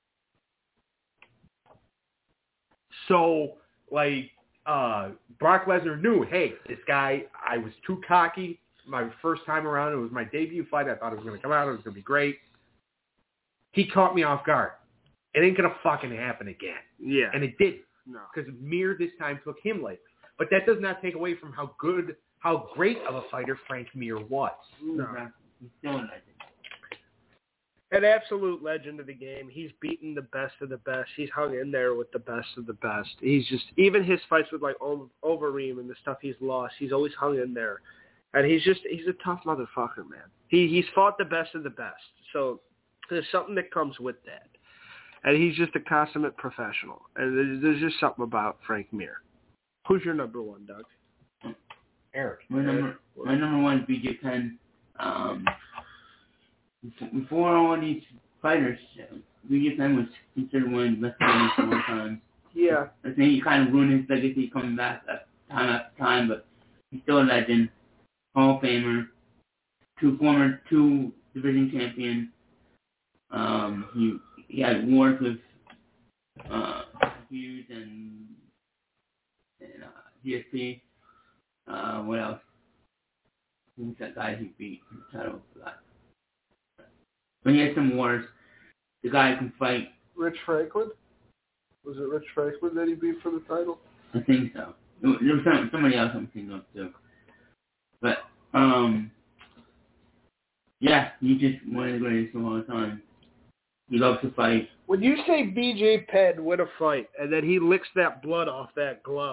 So, like, uh, Brock Lesnar knew, hey, this guy, I was too cocky. My first time around, it was my debut fight. I thought it was going to come out. It was going to be great. He caught me off guard. It ain't going to fucking happen again. Yeah. And it didn't. No. Because Mir this time took him lightly. But that does not take away from how good, how great of a fighter Frank Mir was. No. He's still a legend. An absolute legend of the game. He's beaten the best of the best. He's hung in there with the best of the best. He's just, even his fights with like Overeem and the stuff he's lost, he's always hung in there. And he's just, he's a tough motherfucker, man. He He's fought the best of the best. So there's something that comes with that. And he's just a consummate professional. And there's, there's just something about Frank Mir. Who's your number one, Doug? Eric. My number, my number one is B J Penn. Um, Before all these fighters, B J Penn was considered one of the best fighters of all time. Yeah. I think he kind of ruined his legacy coming back time after time, but he's still a legend, Hall of Famer, two former two division champion. Um, he he had wars with uh, Hughes and, and uh, G S P. Uh, what else? Who's that guy he beat? I don't know. When he had some wars, the guy can fight. Rich Franklin? Was it Rich Franklin that he beat for the title? I think so. There was some, somebody else I'm thinking of too. But, um, yeah, he's just one of the greatest of all time. He loves to fight. When you say B J Penn win a fight and then he licks that blood off that glove,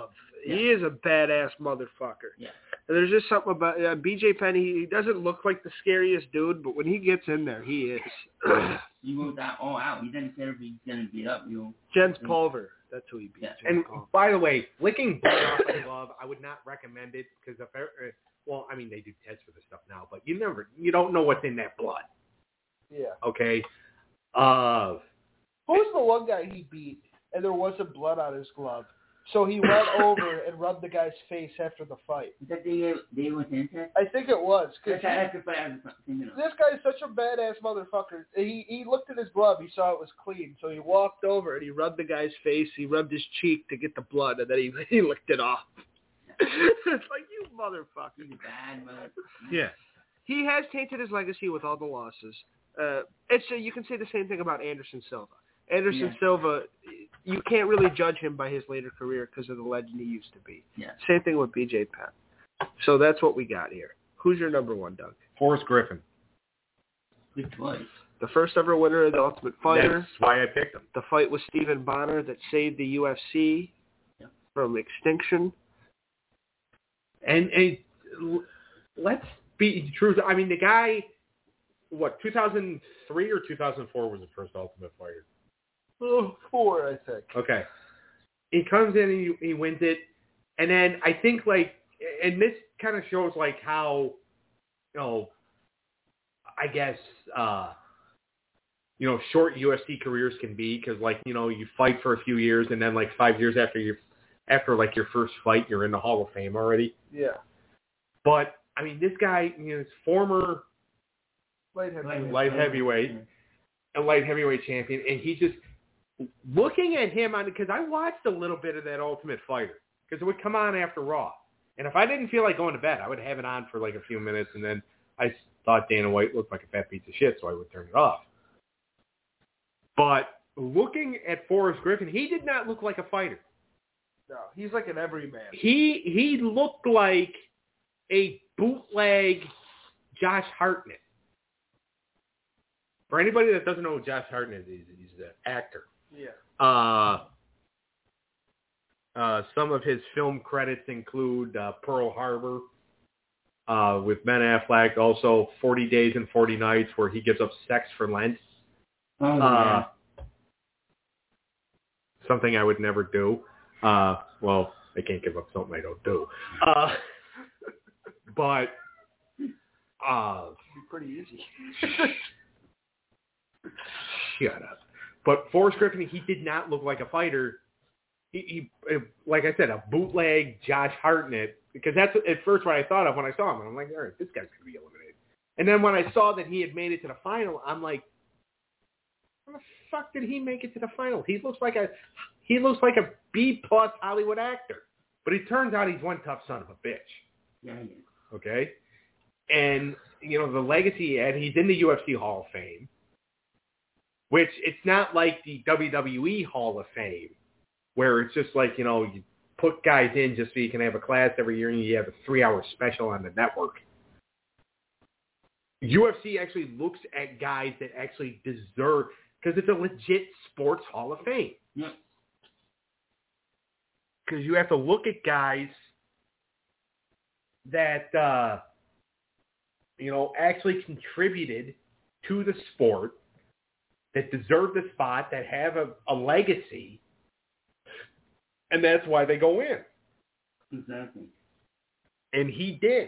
Yeah. He is a badass motherfucker. Yeah. And there's just something about uh, B J Penn. He, he doesn't look like the scariest dude, but when he gets in there, he is. He goes out all out. He doesn't care if he's gonna beat up you. Jens Pulver. That's who he beat. Yeah. And Pulver. by the way, licking blood off a glove, I would not recommend it because if I, well, I mean they do tests for this stuff now, but you never, you don't know what's in that blood. Yeah. Okay. Uh. Who was the one guy he beat, and there wasn't blood on his glove? So he went over and rubbed the guy's face after the fight. Is that they they was in test? I think it was. Cause That's that's the fight I was thinking of. this guy's such a badass motherfucker. He he looked at his glove. He saw it was clean. So he walked over and he rubbed the guy's face. He rubbed his cheek to get the blood, and then he, he licked it off. It's like, you motherfucker. He's a bad mother. Yeah. He has tainted his legacy with all the losses. Uh, it's uh, you can say the same thing about Anderson Silva. Anderson Yeah. Silva, you can't really judge him by his later career because of the legend he used to be. Yeah. Same thing with B J Penn. So that's what we got here. Who's your number one, Doug? Forrest Griffin. Good choice. The first ever winner of the Ultimate Fighter. That's why I picked him. The fight with Stephen Bonner that saved the U F C Yeah. from extinction. And, and let's be true. I mean, the guy, what, two thousand three or two thousand four was the first Ultimate Fighter? Oh, four, I think. Okay. He comes in and he, he wins it. And then I think, like, and this kind of shows, like, how, you know, I guess, uh, you know, short U F C careers can be because, like, you know, you fight for a few years and then, like, five years after you after, like, your first fight, you're in the Hall of Fame already. Yeah. But, I mean, this guy, you know, is former Light heavyweight. light heavyweight, a light heavyweight champion, and he just, looking at him on, because I watched a little bit of that Ultimate Fighter, because it would come on after Raw. And if I didn't feel like going to bed, I would have it on for like a few minutes, and then I thought Dana White looked like a fat piece of shit, so I would turn it off. But looking at Forrest Griffin, he did not look like a fighter. No, he's like an everyman. He he looked like a bootleg Josh Hartnett. For anybody that doesn't know who Josh Hartnett is, he's an actor. Yeah. Uh, uh, some of his film credits include uh, Pearl Harbor uh, with Ben Affleck, also forty days and forty nights where he gives up sex for Lent. Oh, Uh, yeah. something I would never do. Uh, well, I can't give up something I don't do. Uh, but uh, It'd be pretty easy. shut up. But Forrest Griffin, he did not look like a fighter. He, he like I said, a bootleg Josh Hartnett, because that's at first what I thought of when I saw him. And I'm like, all right, this guy's going to be eliminated. And then when I saw that he had made it to the final, I'm like, how the fuck did he make it to the final? He looks like a he looks like a B plus Hollywood actor. But it turns out he's one tough son of a bitch. Yeah, yeah. Okay? And, you know, the legacy he had, he's in the U F C Hall of Fame, which it's not like the W W E Hall of Fame, where it's just like, you know, you put guys in just so you can have a class every year and you have a three-hour special on the network. U F C actually looks at guys that actually deserve, because it's a legit sports Hall of Fame. Yep. Because you have to look at guys that, uh, you know, actually contributed to the sport, that deserve the spot, that have a, a legacy, and that's why they go in. Exactly. And he did.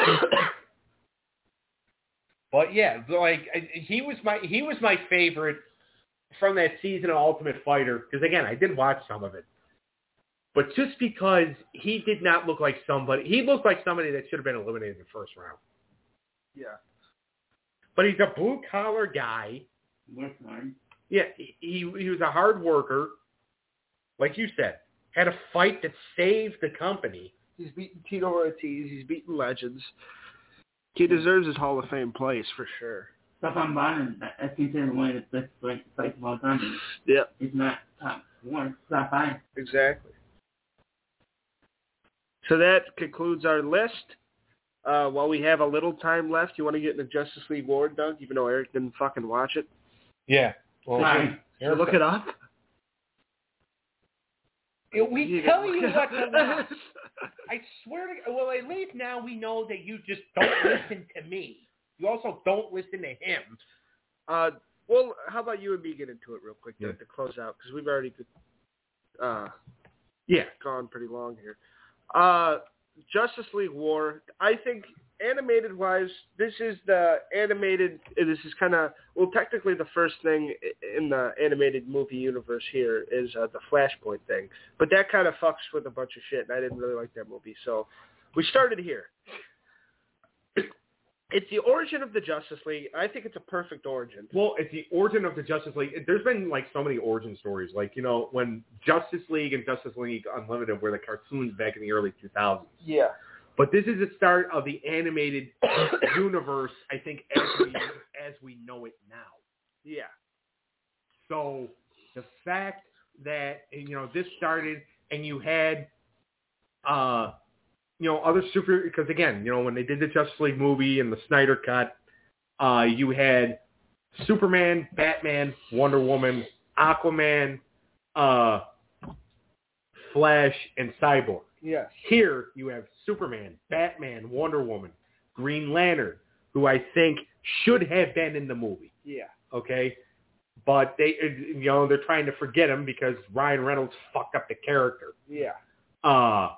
But yeah, like he was my he was my favorite from that season of Ultimate Fighter, because again, I did watch some of it. But just because he did not look like somebody, he looked like somebody that should have been eliminated in the first round. Yeah. But he's a blue collar guy. Work hard. Yeah, he, he he was a hard worker, like you said. Had a fight that saved the company. He's beaten Tito Ortiz. He's beaten legends. He deserves his Hall of Fame place for sure. Stefan Bonner, that's considered one of the best fights fights of all time. Yeah. It's not top one, top five. Exactly. So that concludes our list. Uh, while we have a little time left, you want to get in the Justice League War, Doug, even though Eric didn't fucking watch it? Yeah. Well, Sorry. Did you look it up? We You tell know. you what to watch. I swear to well, at least now we know that you just don't listen to me. You also don't listen to him. Uh, well, how about you and me get into it real quick to, Yeah. to close out because we've already uh, Yeah. gone pretty long here. Uh, Justice League War. I think animated wise, this is the animated. This is kind of well, technically the first thing in the animated movie universe here is uh, the Flashpoint thing, but that kind of fucks with a bunch of shit, and I didn't really like that movie. So we started here. It's the origin of the Justice League. I think it's a perfect origin. Well, it's the origin of the Justice League. There's been like so many origin stories. Like, you know, when Justice League and Justice League Unlimited were the cartoons back in the early two thousands. Yeah. But this is the start of the animated universe, I think, as we, as we know it now. Yeah. So the fact that, you know, this started and you had, uh, you know, other super, because again, you know, when they did the Justice League movie and the Snyder Cut, uh, you had Superman, Batman, Wonder Woman, Aquaman, uh, Flash, and Cyborg. Yes. Here you have Superman, Batman, Wonder Woman, Green Lantern, who I think should have been in the movie. Yeah. Okay? But they, you know, they're trying to forget him because Ryan Reynolds fucked up the character. Yeah. Uh,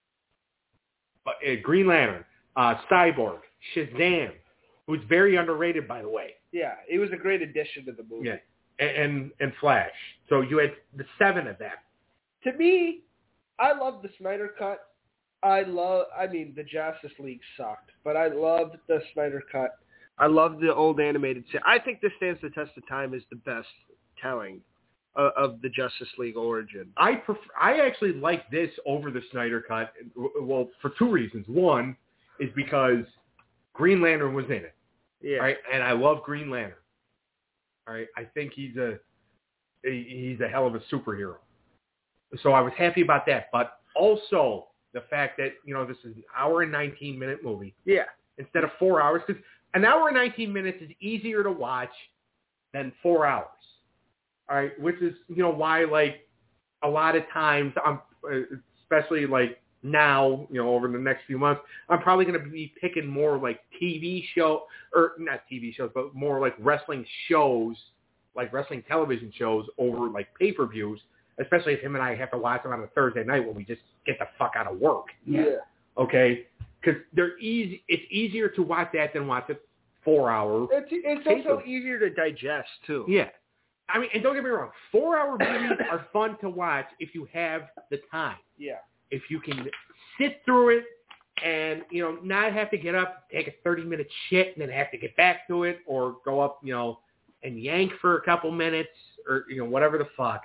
uh Green Lantern, uh, Cyborg, Shazam, who's very underrated, by the way. Yeah. It was a great addition to the movie. Yeah. And, and, and Flash. So you had the seven of them. To me, I love the Snyder Cut. I love, I mean, the Justice League sucked, but I loved the Snyder Cut. I love the old animated series. I think this stands the test of time as the best telling of, of the Justice League origin. I prefer, I actually like this over the Snyder Cut, well, for two reasons. One is because Green Lantern was in it, Yeah. right? And I love Green Lantern. All right, I think he's a he's a hell of a superhero. So I was happy about that, but also the fact that, you know, this is an hour and nineteen minute movie Yeah. instead of four hours, because an hour and nineteen minutes is easier to watch than four hours. All right, which is, you know, why, like, a lot of times, I'm, especially, like, now, you know, over the next few months, I'm probably going to be picking more, like, T V show, or not T V shows, but more, like, wrestling shows, like wrestling television shows over, like, pay-per-views, especially if him and I have to watch them on a Thursday night when we just get the fuck out of work. Yeah. Okay? Because they're easy. It's easier to watch that than watch a four-hour. It's, it's also easier to digest, too. Yeah. I mean, and don't get me wrong, four-hour movies are fun to watch if you have the time. Yeah. If you can sit through it and, you know, not have to get up, take a thirty-minute shit, and then have to get back to it, or go up, you know, and yank for a couple minutes, or, you know, whatever the fuck.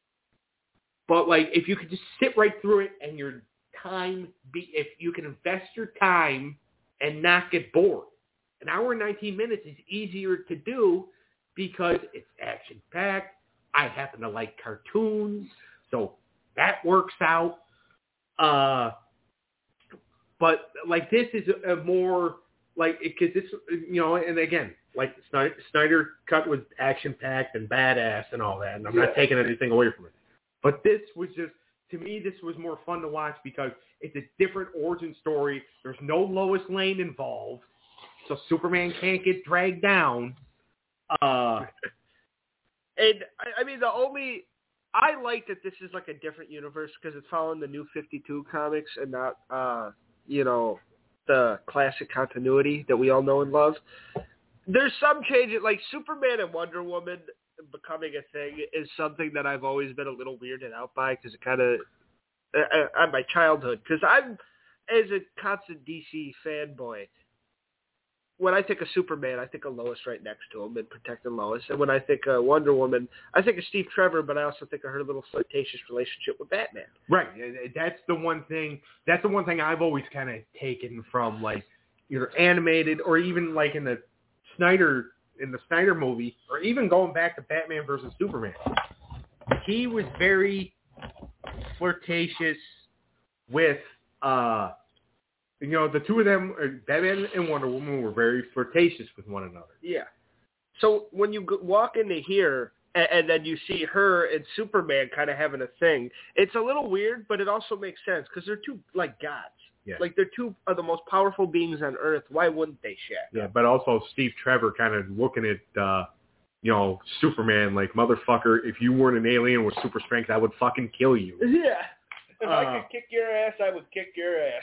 But, like, if you could just sit right through it and your time, be, if you can invest your time and not get bored. An hour and nineteen minutes is easier to do because it's action-packed. I happen to like cartoons, so that works out. Uh, but, like, this is a, a more, like, because this, you know, and again, like, Snyder, Snyder Cut was action-packed and badass and all that, and I'm Yeah. not taking anything away from it. But this was just, to me, this was more fun to watch because it's a different origin story. There's no Lois Lane involved, so Superman can't get dragged down. Uh, And, I, I mean, the only... I like that this is like a different universe because it's following the New fifty-two comics and not, uh, you know, the classic continuity that we all know and love. There's some changes, like Superman and Wonder Woman becoming a thing is something that I've always been a little weirded out by because it kind of, uh, on my childhood, because I'm, as a constant D C fanboy, when I think of Superman, I think of Lois right next to him and protecting Lois. And when I think of Wonder Woman, I think of Steve Trevor, but I also think of her little flirtatious relationship with Batman. right. That's the one thing, that's the one thing I've always kind of taken from, like, either animated or even, like, in the Snyder, in the Snyder movie, or even going back to Batman versus Superman. He was very flirtatious with, uh, you know, the two of them, Batman and Wonder Woman, were very flirtatious with one another. Yeah. So when you go- walk into here, and, and then you see her and Superman kind of having a thing. It's a little weird, but it also makes sense because they're two like gods. Yeah. Like they're two of the most powerful beings on Earth. Why wouldn't they shack? Yeah, but also Steve Trevor kind of looking at, uh, you know, Superman like, motherfucker, if you weren't an alien with super strength, I would fucking kill you. Yeah. If Uh, I could kick your ass, I would kick your ass.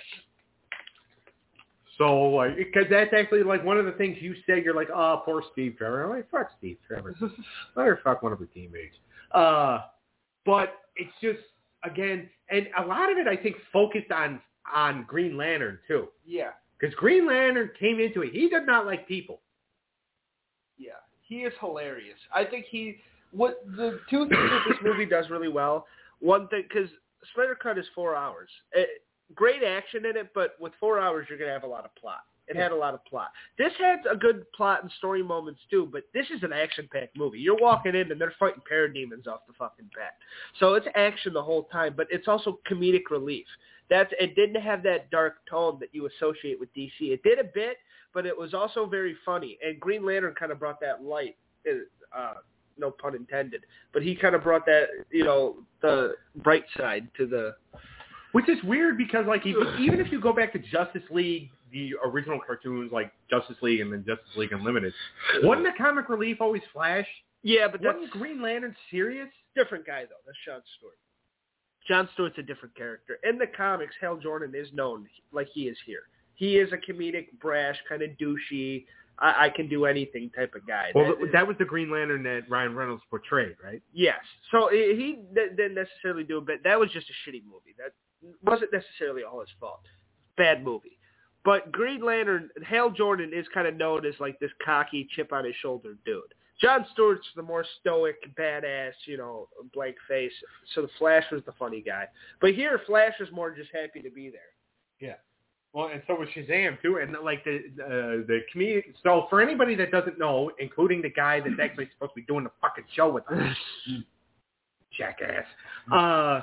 So, like, because that's actually, like, one of the things you say, you're like, oh, poor Steve Trevor. I'm like, fuck Steve Trevor. Let her fuck one of her teammates. Uh, but it's just, again, and a lot of it, I think, focused on, on Green Lantern, too. Yeah. Because Green Lantern came into it. He did not like people. Yeah. He is hilarious. I think he, what, the two things that this movie does really well, one thing, because Snyder Cut is four hours. It, great action in it, but with four hours, you're going to have a lot of plot. It had a lot of plot. This had a good plot and story moments, too, but this is an action-packed movie. You're walking in, and they're fighting parademons off the fucking bat. So it's action the whole time, but it's also comedic relief. That's It didn't have that dark tone that you associate with D C. It did a bit, but it was also very funny, and Green Lantern kind of brought that light, uh, no pun intended, but he kind of brought that, you know, the bright side to the... Which is weird because, like, even, even if you go back to Justice League, the original cartoons, like Justice League and then Justice League Unlimited, wasn't the comic relief always Flash? Yeah, but that's... Wasn't Green Lantern serious? Different guy, though. That's John Stewart. John Stewart's a different character. In the comics, Hal Jordan is known like he is here. He is a comedic, brash, kind of douchey, I, I can do anything type of guy. Well, that, that was the Green Lantern that Ryan Reynolds portrayed, right? Yes. So he didn't necessarily do it, but that was just a shitty movie. That wasn't necessarily all his fault. Bad movie. But Green Lantern, Hal Jordan is kind of known as like this cocky, chip on his shoulder dude. John Stewart's the more stoic, badass, you know, blank face. So the Flash was the funny guy. But here, Flash is more just happy to be there. Yeah. Well, and so was Shazam too, and like the uh, the community. So for anybody that doesn't know, including the guy that's actually supposed to be doing the fucking show with us, jackass, uh,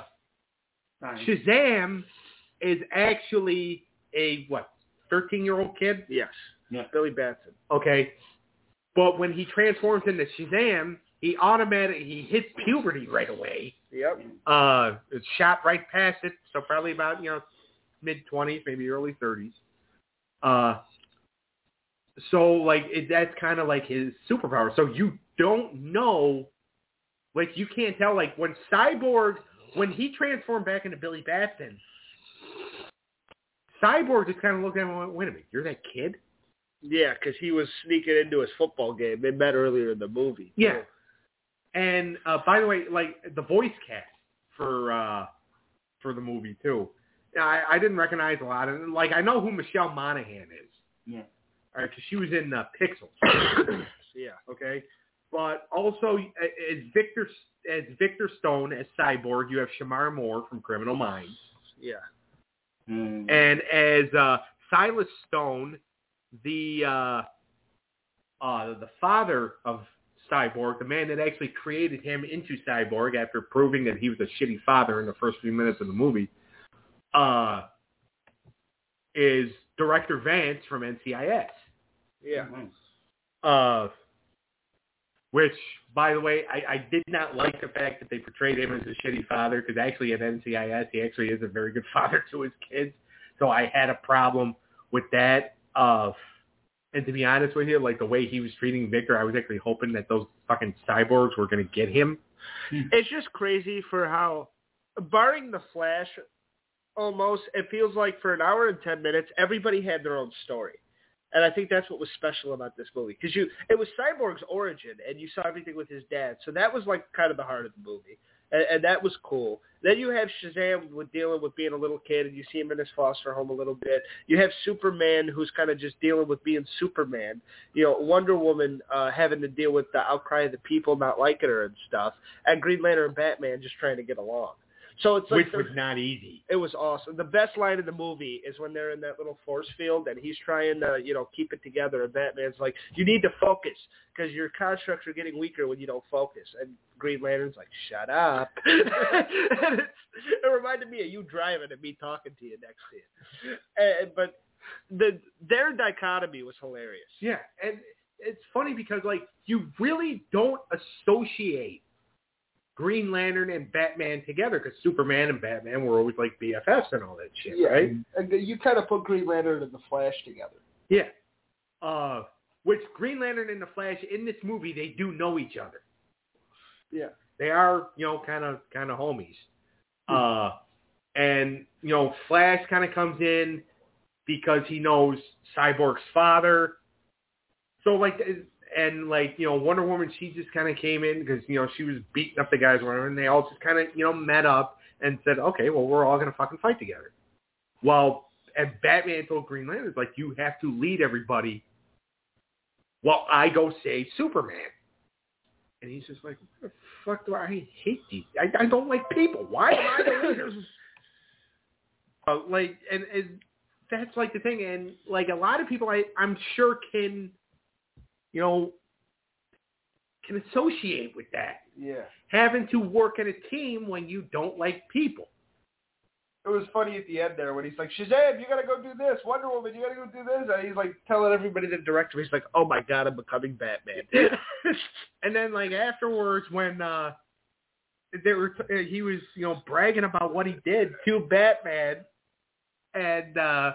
Shazam is actually a what, thirteen-year-old kid? Yes. Yeah. Billy Batson. Okay, but when he transforms into Shazam, he automatically he hits puberty right away. Yep. Uh, it's shot right past it, so probably about you know. mid-twenties, maybe early thirties. Uh, so, like, it, that's kind of like his superpower. So you don't know, like, you can't tell, like, when Cyborg, when he transformed back into Billy Batson, Cyborg just kind of looked at him and went, wait a minute, you're that kid? Yeah, because he was sneaking into his football game. They met earlier in the movie. Yeah. And, uh, by the way, like, the voice cast for, uh, for the movie, too. I, I didn't recognize a lot of them. Like, I know who Michelle Monaghan is. Yeah. All right, because she was in uh, Pixels. Yeah. Okay. But also, as Victor as Victor Stone as Cyborg, you have Shamar Moore from Criminal Minds. Yeah. Mm. And as uh, Silas Stone, the uh, uh, the father of Cyborg, the man that actually created him into Cyborg after proving that he was a shitty father in the first few minutes of the movie, Uh, is Director Vance from N C I S. Yeah. Uh, which, by the way, I, I did not like the fact that they portrayed him as a shitty father, because actually at N C I S, he actually is a very good father to his kids. So I had a problem with that. Uh, and to be honest with you, like the way he was treating Victor, I was actually hoping that those fucking cyborgs were going to get him. It's just crazy for how, barring the Flash, almost, it feels like for an hour and ten minutes, everybody had their own story. And I think that's what was special about this movie. Because you, it was Cyborg's origin, and you saw everything with his dad. So that was like kind of the heart of the movie. And, and that was cool. Then you have Shazam with dealing with being a little kid, and you see him in his foster home a little bit. You have Superman, who's kind of just dealing with being Superman. You know, Wonder Woman uh, having to deal with the outcry of the people not liking her and stuff. And Green Lantern and Batman just trying to get along. So it's like Which was not easy. It was awesome. The best line in the movie is when they're in that little force field and he's trying to, you know, keep it together. And Batman's like, you need to focus because your constructs are getting weaker when you don't focus. And Green Lantern's like, shut up. And it's, it reminded me of you driving and me talking to you next to you. And, but the their dichotomy was hilarious. Yeah, and it's funny because like you really don't associate Green Lantern and Batman together because Superman and Batman were always like B F Fs and all that shit, yeah. right? And you kind of put Green Lantern and the Flash together. Yeah. Uh, which Green Lantern and the Flash in this movie, they do know each other. Yeah. They are, you know, kind of kind of homies. Uh, and, you know, Flash kind of comes in because he knows Cyborg's father. So, like, and, like, you know, Wonder Woman, she just kind of came in because, you know, she was beating up the guys, whatever, and they all just kind of, you know, met up and said, okay, well, we're all going to fucking fight together. Well, and Batman told Green Lantern, like, you have to lead everybody while I go save Superman. And he's just like, what the fuck do I, I hate these? I, I don't like people. Why am I the leader? uh, like, and, and that's like the thing. And like a lot of people, I, I'm sure can, you know, can associate with that. Yeah. Having to work in a team when you don't like people. It was funny at the end there when he's like, Shazam, you gotta go do this. Wonder Woman, you gotta go do this. And he's like telling everybody the director. He's like, oh my god, I'm becoming Batman. And then like afterwards, when uh, they were, t- he was you know bragging about what he did to Batman, and uh,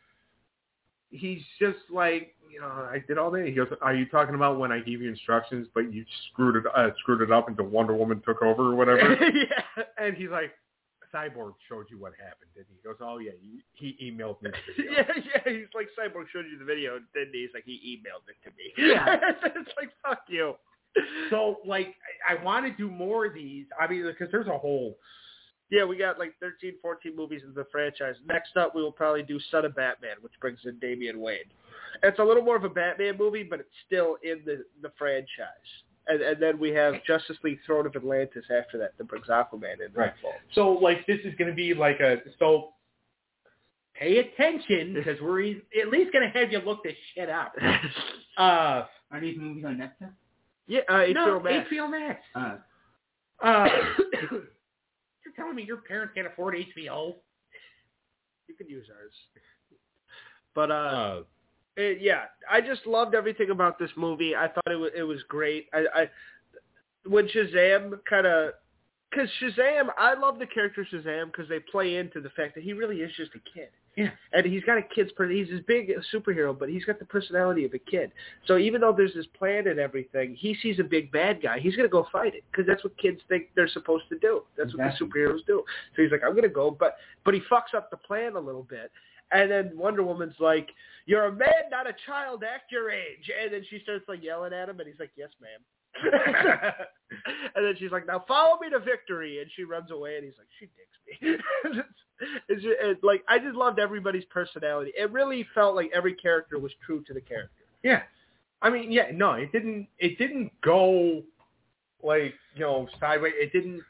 he's just like, you know, I did all that. He goes, are you talking about when I gave you instructions, but you screwed it, uh, screwed it up until Wonder Woman took over or whatever? Yeah. And he's like, Cyborg showed you what happened, didn't he? He goes, oh, yeah, he, he emailed me the video. yeah, yeah, he's like, Cyborg showed you the video, didn't he? He's like, he emailed it to me. Yeah. It's like, fuck you. So, like, I, I want to do more of these. I mean, because there's a whole... Yeah, we got like thirteen, fourteen movies in the franchise. Next up, we will probably do Son of Batman, which brings in Damian Wayne. It's a little more of a Batman movie, but it's still in the, the franchise. And, and then we have Justice League Throne of Atlantis after that that brings Aquaman in. Right. So, like, this is going to be like a... So, pay attention, because we're e- at least going to have you look this shit up. Uh, Are these movies on Netflix? Yeah, uh, H B O no, Max. H B O Max. Uh, Uh, you're telling me your parents can't afford H B O? You can use ours. But, uh... Uh, It, yeah, I just loved everything about this movie. I thought it was it was great. I, I when Shazam kind of, because Shazam, I love the character Shazam because they play into the fact that he really is just a kid. Yeah, and he's got a kid's person. He's this big superhero, but he's got the personality of a kid. So even though there's this plan and everything, he sees a big bad guy. He's gonna go fight it because that's what kids think they're supposed to do. That's exactly. what the superheroes do. So he's like, I'm gonna go, but but he fucks up the plan a little bit. And then Wonder Woman's like, you're a man, not a child. Act your age. And then she starts like yelling at him, and he's like, yes, ma'am. And then she's like, now follow me to victory. And she runs away, and he's like, she dicks me. it's, it's, just, it's like, I just loved everybody's personality. It really felt like every character was true to the character. yeah. I mean, yeah, no, it didn't. It didn't go like you know sideways. It didn't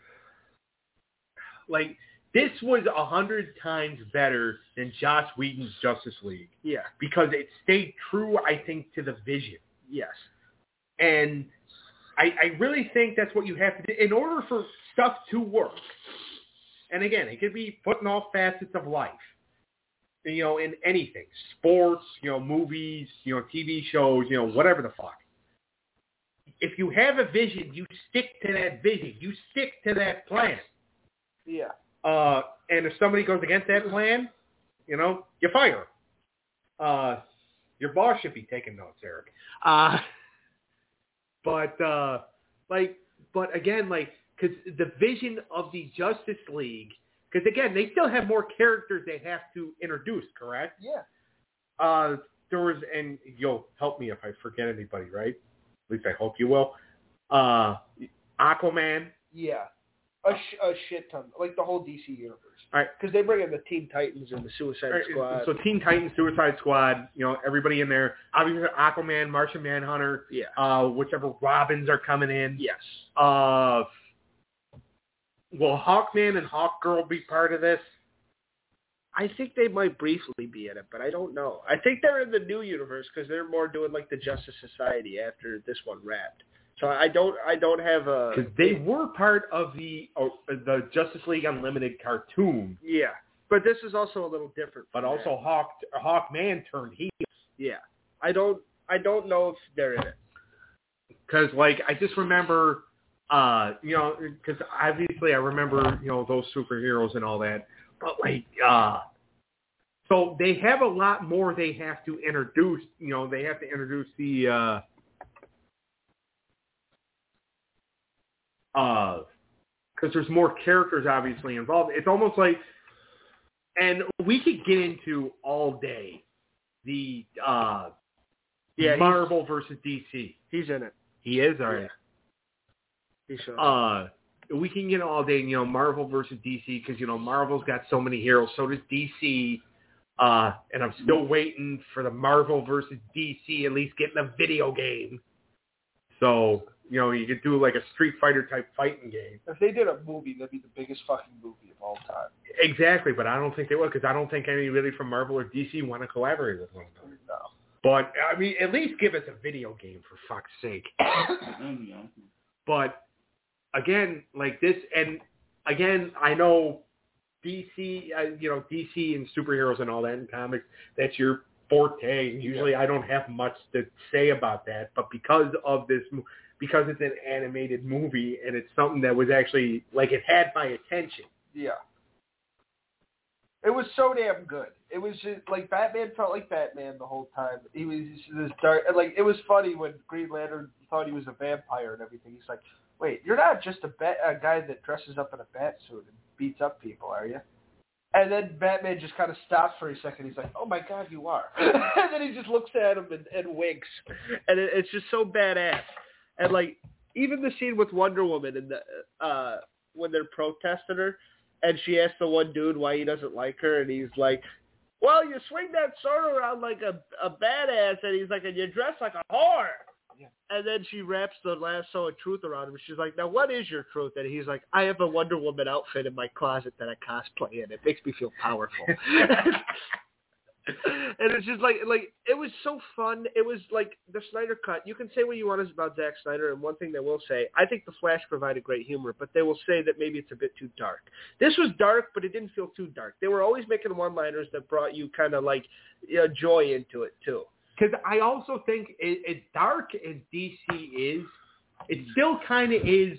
like. This was a hundred times better than Joss Whedon's Justice League. Yeah. Because it stayed true, I think, to the vision. Yes. And I, I really think that's what you have to do in order for stuff to work. And again, it could be putting all facets of life, you know, in anything, sports, you know, movies, you know, T V shows, you know, whatever the fuck. If you have a vision, you stick to that vision. You stick to that plan. Yeah. Uh, and if somebody goes against that plan, you know, you fire 'em. Uh, your boss should be taking notes, Eric. Uh, but, uh, like, but again, like, because the vision of the Justice League, because again, they still have more characters they have to introduce, correct? Yeah. Uh, there was, and you'll help me if I forget anybody, right? At least I hope you will. Uh, Aquaman. Yeah. A, sh- a shit ton. Like the whole D C universe. All right. Because they bring in the Teen Titans and the Suicide Right, Squad. So Teen Titans, Suicide Squad, you know, everybody in there. Obviously Aquaman, Martian Manhunter, yeah. uh, whichever Robins are coming in. Yes. Uh, will Hawkman and Hawkgirl be part of this? I think they might briefly be in it, but I don't know. I think they're in the new universe because they're more doing like the Justice Society after this one wrapped. So I don't, I don't have a. Because they were part of the uh, the Justice League Unlimited cartoon. Yeah, but this is also a little different. But also Hawk Hawkman turned heel. Yeah, I don't, I don't know if they're in it. Because, like, I just remember, uh, you know, because obviously I remember, you know, those superheroes and all that. But, like, uh, so they have a lot more they have to introduce. You know, they have to introduce the, uh, uh, because there's more characters obviously involved. It's almost like, and we could get into all day the uh, yeah, Marvel versus D C. He's in it. He is, all right. Yeah. He should. Uh, we can get all day, you know, Marvel versus D C because, you know, Marvel's got so many heroes. So does D C. Uh, and I'm still waiting for the Marvel versus D C at least getting a video game. So, you know, you could do like a Street Fighter type fighting game. If they did a movie, that'd be the biggest fucking movie of all time. Exactly, but I don't think they would because I don't think anybody from Marvel or D C want to collaborate with one another. No. But, I mean, at least give us a video game, for fuck's sake. But, again, like this, and again, I know D C, uh, you know, D C and superheroes and all that in comics, that's your forte. Usually I don't have much to say about that, but because of this, because it's an animated movie and it's something that was actually, like, it had my attention. Yeah. It was so damn good. It was just, like, Batman felt like Batman the whole time. He was just this dark, like, it was funny when Green Lantern thought he was a vampire and everything. He's like, wait, you're not just a, bat, a guy that dresses up in a bat suit and beats up people, are you? And then Batman just kind of stops for a second. He's like, oh, my God, you are. And then he just looks at him and, and winks. And it, it's just so badass. And, like, even the scene with Wonder Woman and the uh, when they're protesting her, and she asks the one dude why he doesn't like her, and he's like, well, you swing that sword around like a, a badass, and he's like, and you dress like a whore. Yeah. And then she wraps the lasso of truth around him. She's like, now what is your truth? And he's like, I have a Wonder Woman outfit in my closet that I cosplay in. It makes me feel powerful. And it's just like, like it was so fun. It was like the Snyder Cut. You can say what you want about Zack Snyder, and one thing they will say, I think The Flash provided great humor, but they will say that maybe it's a bit too dark. This was dark, but it didn't feel too dark. They were always making one-liners that brought you kind of like you know, joy into it too. Because I also think it, as dark as D C is, it still kind of is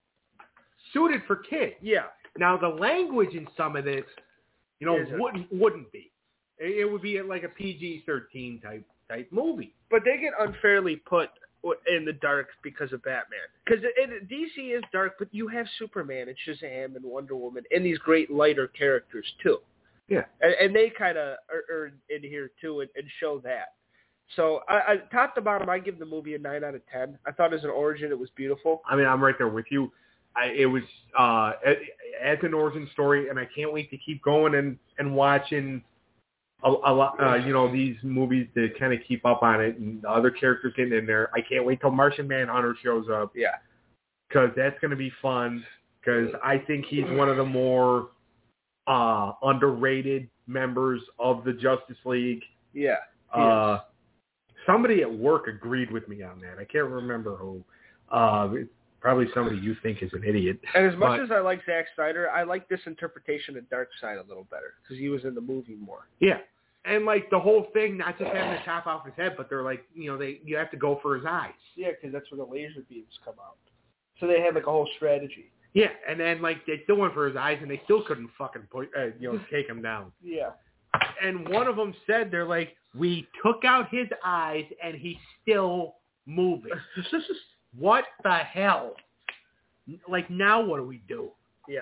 suited for kids. Yeah. Now the language in some of this, you know, wouldn't wouldn't be. It would be like a P G thirteen type type movie. But they get unfairly put in the dark because of Batman. Because D C is dark, but you have Superman and Shazam and Wonder Woman and these great lighter characters too. Yeah. And, and they kind of are, are in here too and, and show that. So I, I, top to bottom, I give the movie a nine out of ten. I thought as an origin, it was beautiful. I mean, I'm right there with you. I, it was uh, as an origin story, and I can't wait to keep going and, and watching a, a lot, uh, you know, these movies to kind of keep up on it, and the other characters getting in there. I can't wait till Martian Manhunter shows up. Yeah, because that's going to be fun. Because I think he's one of the more uh, underrated members of the Justice League. Yeah. Uh, somebody at work agreed with me on that. I can't remember who. Uh, probably somebody you think is an idiot. And as much but, as I like Zack Snyder, I like this interpretation of Darkseid a little better because he was in the movie more. Yeah. And, like, the whole thing, not just having the top off his head, but they're like, you know, they you have to go for his eyes. Yeah, because that's where the laser beams come out. So they had, like, a whole strategy. Yeah, and then, like, they still went for his eyes, and they still couldn't fucking, put, uh, you know, take him down. Yeah. And one of them said, they're like, we took out his eyes, and he's still moving. What the hell? Like, now what do we do? Yeah.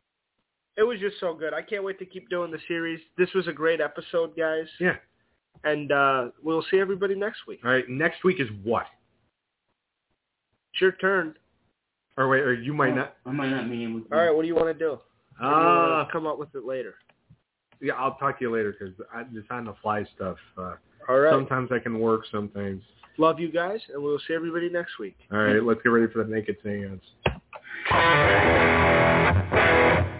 It was just so good. I can't wait to keep doing the series. This was a great episode, guys. Yeah. And uh, we'll see everybody next week. All right, next week is what? It's your turn. Or wait, or you might not. I might not be able to. All right, what do you want to do? Uh, or do you want to come up with it later? Yeah, I'll talk to you later because it's on the fly stuff. Uh, All right. Sometimes I can work, sometimes. Love you guys, and we'll see everybody next week. All right, let's get ready for the Naked Seance.